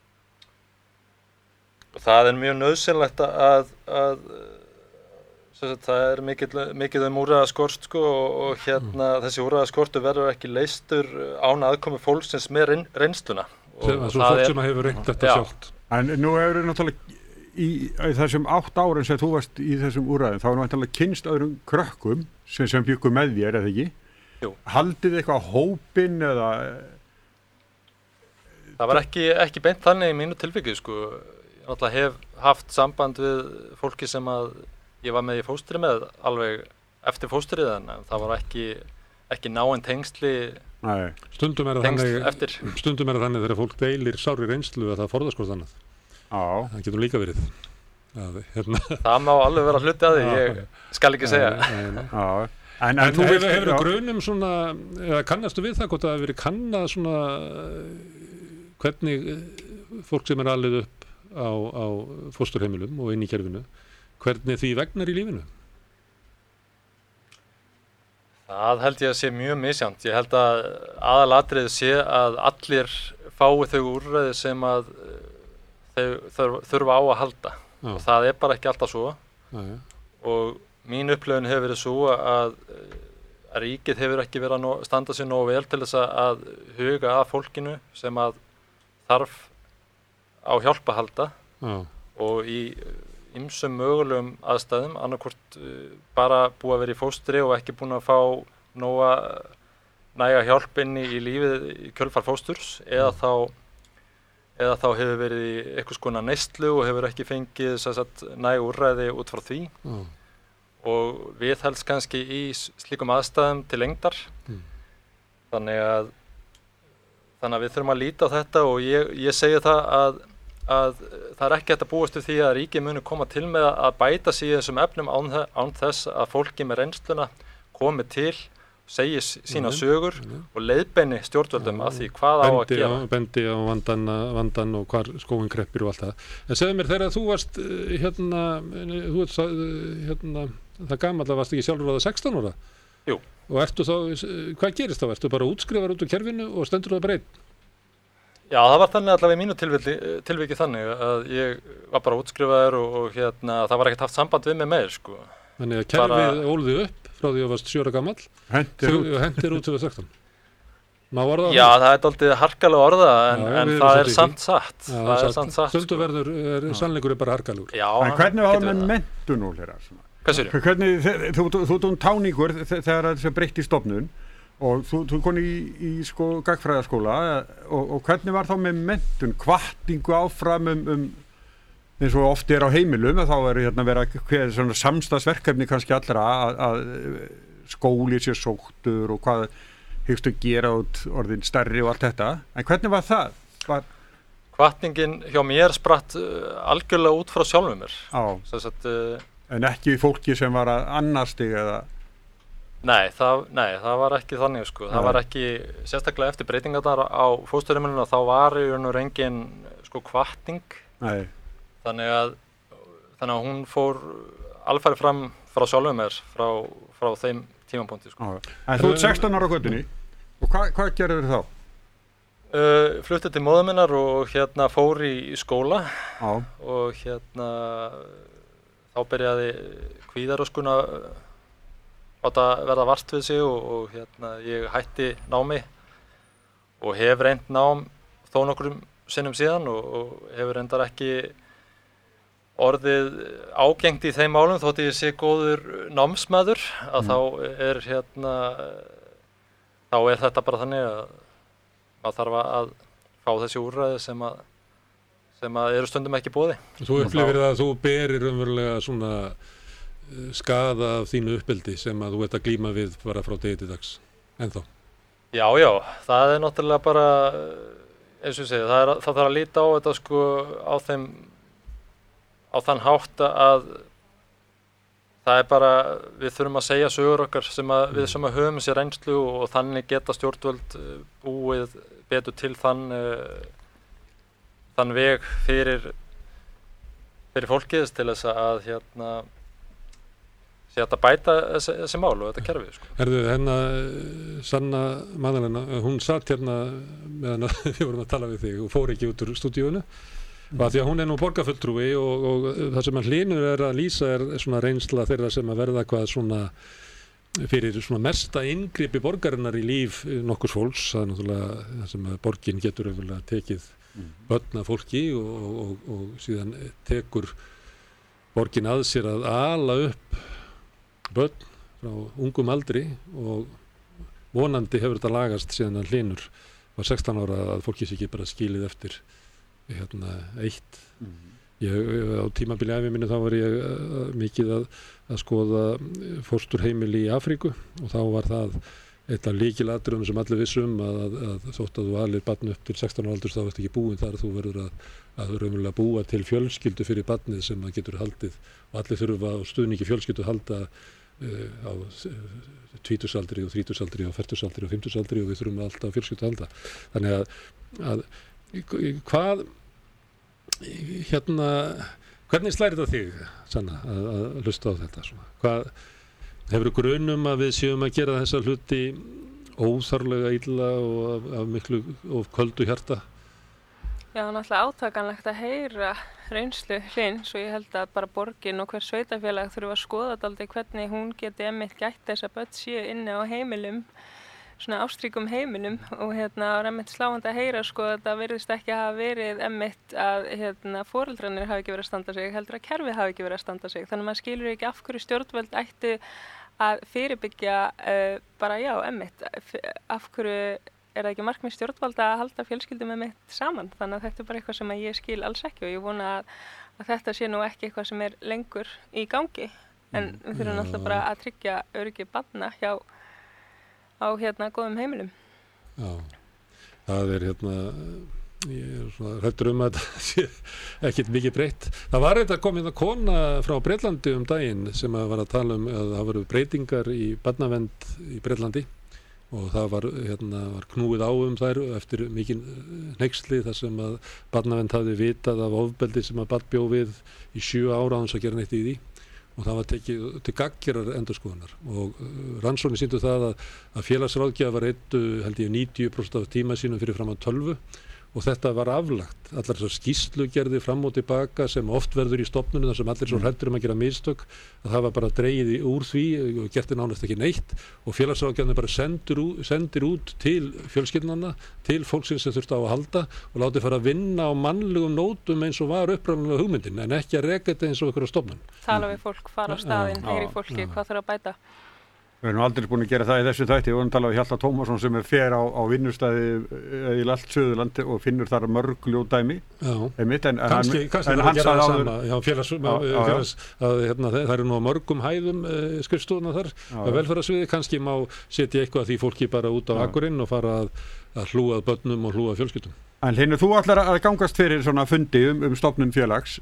[SPEAKER 12] og það er mjög nauðsynlegt að, að sagt, það er mikið, mikið um úrræðaskorst sko, og, og hérna mm. þessi úrræðaskortur verður ekki leystur án aðkomi fólksins með reyn, reynsluna.
[SPEAKER 4] Það er svo fólk sem hefur reynt þetta sjálft.
[SPEAKER 3] En nú hefur náttúrulega í, í þessum átt árin sem þú varst í þessum úrræðum, þá er náttúrulega kynst öðrum krökkum sem, sem byggur með þér, eða ekki?
[SPEAKER 12] Jú. Haldið
[SPEAKER 3] eitthvað hópinn eða?
[SPEAKER 12] Það var ekki, ekki beint þannig í mínu tilvikið sko. Ég náttúrulega hef haft samband við fólki sem að ég var með í fóstri með alveg eftir fóstrið en það var ekki, ekki náin tengsli
[SPEAKER 4] Nei. Stundum er það þannig,
[SPEAKER 12] eftir.
[SPEAKER 4] Stundum er það þannig þegar fólk deilir sárri reynslu að það forðast hvort annað.
[SPEAKER 3] Já.
[SPEAKER 4] Það getur líka verið. Að, hérna.
[SPEAKER 12] Það má alveg vera hluti að því, ég skal ekki segja.
[SPEAKER 4] Nei, nei, nei.
[SPEAKER 3] Já.
[SPEAKER 4] En, en, en þú hefur, hefur grunum svona, eða kannastu við það hvort það hefur verið kannað svona hvernig fólk sem er alið upp á, á fósturheimilum og inn í kerfinu, hvernig því vegnar í lífinu?
[SPEAKER 12] Það held ég að sé mjög misjant. Ég held að aðalatriðið sé að allir fái þau úrræði sem að þau þurfa á að halda. Já. Og það er bara ekki alltaf svo.
[SPEAKER 4] Já, já.
[SPEAKER 12] Og mín upplifun hefur verið svo að, að ríkið hefur ekki verið að standa sér nógu vel til þess að huga að fólkinu sem að þarf á hjálp að halda.
[SPEAKER 4] Já.
[SPEAKER 12] Og í ýmsum mögulegum aðstæðum, annarkvort uh, bara búið að vera í fóstri og ekki búin að fá nóga næga hjálp inn í, í lífið í kjölfar fósturs, eða þá eða þá hefur verið í eitthvað skona neyslu og hefur ekki fengið sagt, næg úrræði út frá því.
[SPEAKER 4] Mm.
[SPEAKER 12] Og við helst kannski í slíkum aðstæðum til lengdar.
[SPEAKER 4] Mm.
[SPEAKER 12] Þannig að þannig að við þurfum að líta á þetta og ég, ég segi það að að það er ekki hægt að búast við því að ríkið muni koma til með að bæta sig í þessum efnum án, án þess að fólki með reynsluna komi til, segi sína sögur mm. og leiðbeini stjórnvöldum að því hvað á að gera.
[SPEAKER 4] Á, bendi á vandan, vandan og hvar skóin kreppir og allt það. En segðu mér þegar þú varst hérna, þú ert hérna, það gamall að varst ekki sjálfur á það sextán ára?
[SPEAKER 12] Jú.
[SPEAKER 4] Og ertu þá, hvað gerist þá? Ertu bara útskrifar út úr kerfinu og stendur það bara einn?
[SPEAKER 12] Já, það var þannig allavega í mínu tilviki, tilviki þannig að ég var bara útskrifaður og, og hérna, það var ekkert haft samband við mig meir, sko.
[SPEAKER 4] Þannig að kerfið bara ólði upp frá því að varst sjö ára gamall,
[SPEAKER 3] hentir út,
[SPEAKER 4] hentir út til sextán. Má orða
[SPEAKER 12] Já, það er dálítið harkalega orða, en, Já, en það er samt satt.
[SPEAKER 4] Já,
[SPEAKER 12] það er samt satt,
[SPEAKER 4] Stundu verður, er, sannleikur er bara harkalegur.
[SPEAKER 12] Já,
[SPEAKER 3] en hvernig var það með menntun úr hér?
[SPEAKER 12] Hvað sér?
[SPEAKER 3] Hvernig, þú ert um táningur þegar það breytti stofnun, og þú, þú koni í, í sko gagfræðaskóla og, og hvernig var þá með menntun, hvatningu áfram um, um eins og oft er á heimilum þá er hérna vera hver svona samstagsverkefni kannski allra að, að skóli sér sóttur og hvað hyggstu gera út orðin stærri og allt þetta, en hvernig var það? Var...
[SPEAKER 12] Hvatningin hjá mér spratt uh, algjörlega út frá sjálfum mér.
[SPEAKER 3] Já.
[SPEAKER 12] Sagt, uh,
[SPEAKER 3] en ekki fólki sem var að annars þig eða
[SPEAKER 12] Nei það, nei, það var ekki þannig sko. Það var ekki, sérstaklega eftir breytingarnar á fósturheimilinu þá var í raun og veru engin sko hvatning.
[SPEAKER 3] Nei.
[SPEAKER 12] Þannig að, þannig að hún fór alfarið fram frá sjálfum mér frá, frá þeim tímapunkti sko.
[SPEAKER 3] En þú ert sextán ára á götunni og hvað, hvað gerður þið þá?
[SPEAKER 12] Uh, fluttið til móður minnar og hérna fór í, í skóla.
[SPEAKER 3] Já.
[SPEAKER 12] Og hérna þá byrjaði kvíðaröskuna átt að verða vart við sig og, og hérna, ég hætti námi og hef reynd nám þó nokkrum sinnum síðan og, og hefur reyndar ekki orðið ágengt í þeim málum þótt ég sé góður námsmaður að mm. þá er hérna þá er þetta bara þannig að maður þarf að fá þessi úrræði sem að sem að eru stundum ekki boði.
[SPEAKER 4] Þú upplifir það að þú berir umverulega svona skaða af þínu uppeldi sem að þú ert að glíma við bara frá degi til dags ennþá?
[SPEAKER 12] Já, já, það er náttúrulega bara eins og ég segi, það, er, það þarf að líta á þetta sko á þeim á þann hátt að það er bara, við þurfum að segja sögur okkar sem að við sem að höfum sér reynslu og þannig geta stjórnvöld búið betur til þann þann veg fyrir fyrir fólkið til þess að hérna sé að bæta þessi, þessi mál og þetta kerfi sko.
[SPEAKER 4] Herðu, hérna Sanna Magdalena, hún satt hérna meðan við vorum að tala við þig og fór ekki út úr stúdíónu. Mm. Því að hún er nú borgarfulltrúi og, og það sem hann Hlynur er að lýsa er svona reynsla þeirra sem að verða hvað svona fyrir svona mesta inngripi borgarinnar í líf nokkurs fólks. Það er náttúrulega það sem að borgin getur öfulega tekið mm. börn af fólki og, og, og, og síðan tekur borgin að sér að ala upp börn frá ungum aldri og vonandi hefur þetta lagast síðan að Hlynur var sextán ára að fólki sé ekki bara skilið eftir hérna eitt. Mm-hmm. Ég, á tímabili ævi minni þá var ég uh, mikið að, að skoða fósturheimili í Afríku og þá var það eitt af lykilatriðum sem allir vissum að, að, að þótt að þú alir barn upp til sextán ára aldurs þá ert ekki búin þar, þú verður að, að raunverulega búa til fjölskyldu fyrir barnið sem að getur haldið og allir þurfa á stuðningi fjölskyldu halda uh, á tvítugsaldri og þrítugsaldri og fertugsaldri og fimmtugsaldri og við þurfum alltaf fjölskyldu að halda. Þannig að, að hvað hérna, hvernig slæri þetta þig, Sanna, að, að hlusta á þetta svona? Hvað, hefur grunum að við séum að gera þessa hluti óþarflega illa og af, af miklu og köldu hjarta?
[SPEAKER 11] Já, náttúrulega átakanlegt að heyra reynslu Hlyns og ég held að bara borgin og hver sveitafélag þurfa að skoða dálítið hvernig hún geti einmitt gætt þess að börn séu inni á heimilum svona ástríkum heiminum og hérna var einmitt sláandi að heyra sko að það virðist ekki hafa verið einmitt að hérna foreldrarnir hafi ekki verið að standa sig, heldur að kerfið hafi ekki verið að standa sig. Þannig að maður skilur ekki af hverju stjórnvöld ættu að fyrirbyggja uh, bara já, einmitt, af hverju er það ekki markmið stjórnvalda að halda fjölskyldum einmitt saman. Þannig að þetta er bara eitthvað sem ég skil alls ekki og ég vona að, að þetta sé nú ekki eitthvað sem er lengur í gangi. En við þurfum alltaf bara að tryggja öryggi barna hjá á hérna góðum heimilum.
[SPEAKER 4] Já, það er hérna, ég er svona hræddur um að þetta sé ekkert mikið breytt. Það var eitthvað komið að kona frá Bretlandi um daginn sem að var að tala um að það voru breytingar í barnavernd í Bretlandi og það var, hérna, var knúið á um þær eftir mikinn hneyksli þar sem að barnavernd hafði vitað af ofbeldi sem að barn bjó við í sjö ára án þess að gera neitt í því. Og það var tekið til gagngerrar endurskoðunar og rannsóknir sýndu það að, að félagsráðgjafar eyddu held ég níutíu prósent af tíma sínum fyrir fram á tölvu og þetta var aflagt. Allar þessar skýrslugerðir fram og tilbaka sem oft verður í stofnunum þar sem allir svo hræddir um að gera mistök að það var bara dregið úr því og gert nánast ekki neitt og félagsráðgjafarnir bara sendir, sendir út til fjölskyldnanna, til fólksins sem þurfti á að halda og látið fara að vinna á mannlegum nótum eins og var uppræðanlega hugmyndin en ekki að reka þetta eins og ykkur á stofnun.
[SPEAKER 11] Tala við fólk, fara á staðinn, heyri fólki, hvað þarf að bæta?
[SPEAKER 3] Við erum aldrei búin að gera það í þessu þætti. Við vorum að tala við Hjalta Tómasson sem er fer á, á vinnustæði í allt Suðurlandi og finnur þar mörg ljóðdæmi. Já,
[SPEAKER 4] einmitt, en, kannski, en, kannski en hann sagði áður já, félags, já, félags, að hérna, það eru nú mörgum hæðum uh, skrifstofuna þar að velferðarsviði, kannski má setja eitthvað því fólki bara út á akkurinn og fara að, að hlúað börnum og hlúað fjölskyldum. En Hlynur, þú ætlar að gangast fyrir svona fundi um, um stofnun félags.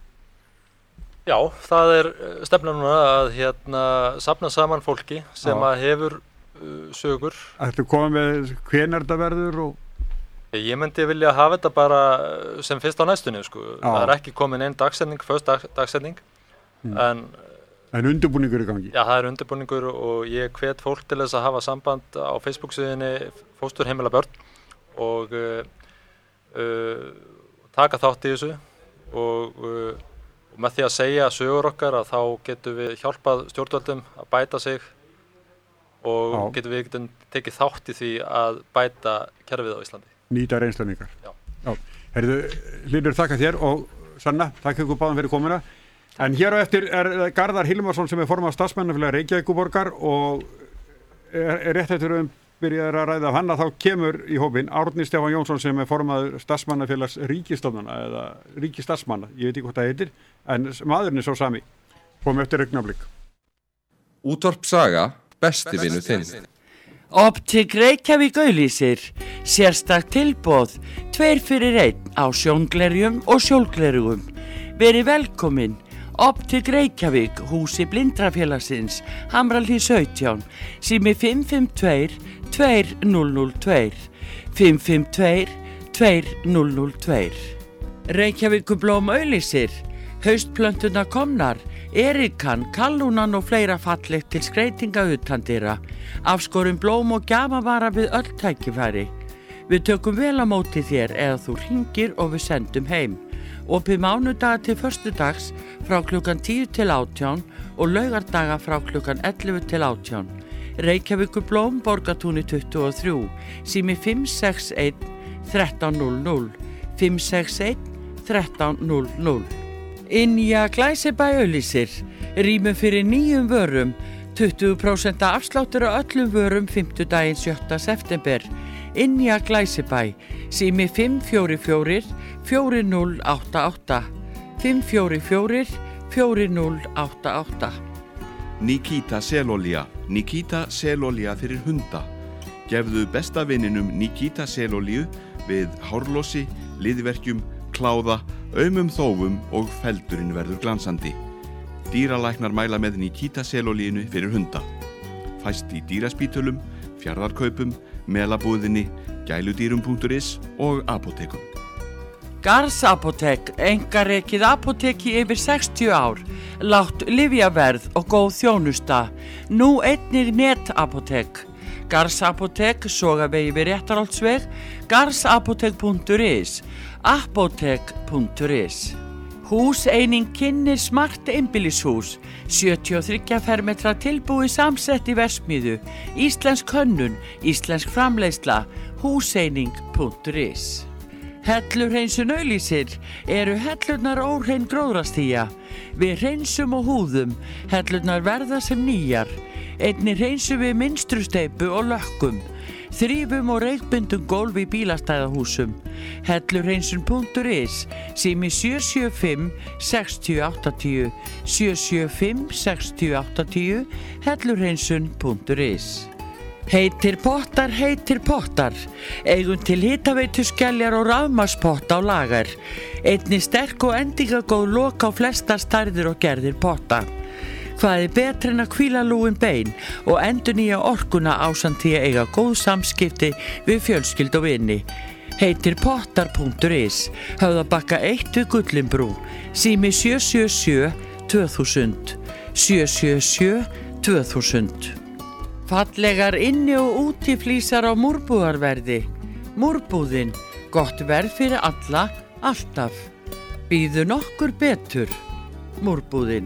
[SPEAKER 12] Já, það er stefna núna að hérna safna saman fólki sem að hefur uh, sögur.
[SPEAKER 3] Ættu komið með hvenær þetta verður og...
[SPEAKER 12] Ég myndi vilja hafa þetta bara sem fyrst á næstunni, sko. Já. Það er ekki komin einn dagsetning, först dag, dagsetning, mm. en...
[SPEAKER 3] En undirbúningur í gangi?
[SPEAKER 12] Já, það er undirbúningur og ég hvet fólk til þess að hafa samband á Facebook-síðunni Fósturheimila börn og uh, uh, taka þátt í þessu og... Uh, Og með því að segja sögur okkar að þá getum við hjálpað stjórnvöldum að bæta sig og Já. getum við getum tekið þátt í því að bæta kerfið á Íslandi.
[SPEAKER 3] Nýta reynsluningar. Já. Já. Herðu, Hlynur, þakka þér og Sanna, þakka ykkur báðum fyrir komuna. En hér á eftir er Garðar Hilmarsson sem er formað starfsmannafélag Reykjavíkurborgar og er, er rétt eftir um byrjaður að ræða af hann að þá kemur í hópinn Árni Stefán Jónsson sem er formaður starfsmannafélags ríkisstofnana eða ríkisstarfsmanna, ég veit ekki hvað það heitir, en maðurinn er svo sami. Komum eftir augnablik.
[SPEAKER 6] Útvarp Saga, besti vinur þinn.
[SPEAKER 1] Optik Reykjavík auglýsir, sérstakt tilboð, tveir fyrir einn á sjónglerjum og sjólglerjum. Verið velkomin. Optik Reykjavík, húsi blindrafélagsins, Hamrahlíð sautján, sími fimm fimm tvö, tvö núll núll tvö, fimm fimm tvö, tvö núll núll tvö. Reykjavíkurblóm auglýsir, haustplöntuna komnar, erikan, kallúnan og fleira fallegt til skreytinga utandira, afskorin blóm og gjafavara við öll tækifæri. Við tökum vel á móti þér eða þú hringir og við sendum heim. Opið mánudaga til föstudags frá klukkan tíu til átján og laugardaga frá klukkan ellefu til átján. Reykjavíkurblóm, Borgartúni tuttugu og þrjú, sími fimm sex einn þrettán núll núll, fimm sex einn þrettán núll núll. Ynja Glæsibæ auglýsir, rýmum fyrir nýjum vörum, tuttugu prósent afsláttur á öllum vörum fimmtudaginn sjötta september. Ynja Glæsibæ, sími fimm fjögur fjögur fjögur núll átta átta, fimm fjögur fjögur fjögur núll átta átta.
[SPEAKER 7] Nikita selolía, Nikita selolía fyrir hunda. Gefðu besta vininum Nikita selolíu við hárlosi, liðverkjum, kláða, aumum þófum og feldurinn verður glansandi. Dýralæknar mæla með Nikita selolíinu fyrir hunda. Fæst í dýraspítölum, fjarðarkaupum, melabúðinni, gæludýrum punktur is og apótekum.
[SPEAKER 1] Garðs apótek, einkarekið apóteki yfir sextíu ár, lágt lyfjaverð og góð þjónusta. Nú einnig netapótek. Garðs apótek, Sogavegi við Réttarholtsveg, garðsapótek punktur is, apótek punktur is. Húseining kynnir smart einbýlishús, sjötíu og þriggja fermetra tilbúið samsett í versmiðu, íslensk hönnun, íslensk framleiðsla, húseining punktur is. Hellurhreinsun auglýsir, eru hellurnar óhrein gróðrastía. Við hreinsum og húðum, hellurnar verða sem nýjar. Einnig hreinsum við mynstrusteypu og lökkum. Þrýfum og reykbundum gólf í bílastæðahúsum. Hellurhreinsun punktur is, sími sjö sjö fimm sex átta átta, sjö sjö fimm sex átta átta, hellurhreinsun punktur is. Heitir pottar, heitir pottar. Eigum til hitaveitu skeljar og rafmagnspotta á lagar. Einnig sterk og endingagóð lok á flestar stærðir og gerðir potta. Hvað er betra en að hvíla lúin bein og endurnýja orkuna ásamt því að eiga góð samskipti við fjölskyldu og vini. Heitir pottar punktur is, Höfðabakka eitt við Gullinbrú, sími sjö sjö sjö tvö þúsund, sjö sjö sjö tvö þúsund. Fallegar inni og úti flísar á múrbúðarverði. Múrbúðin, gott verð fyrir alla, alltaf. Býðu nokkur betur. Múrbúðin.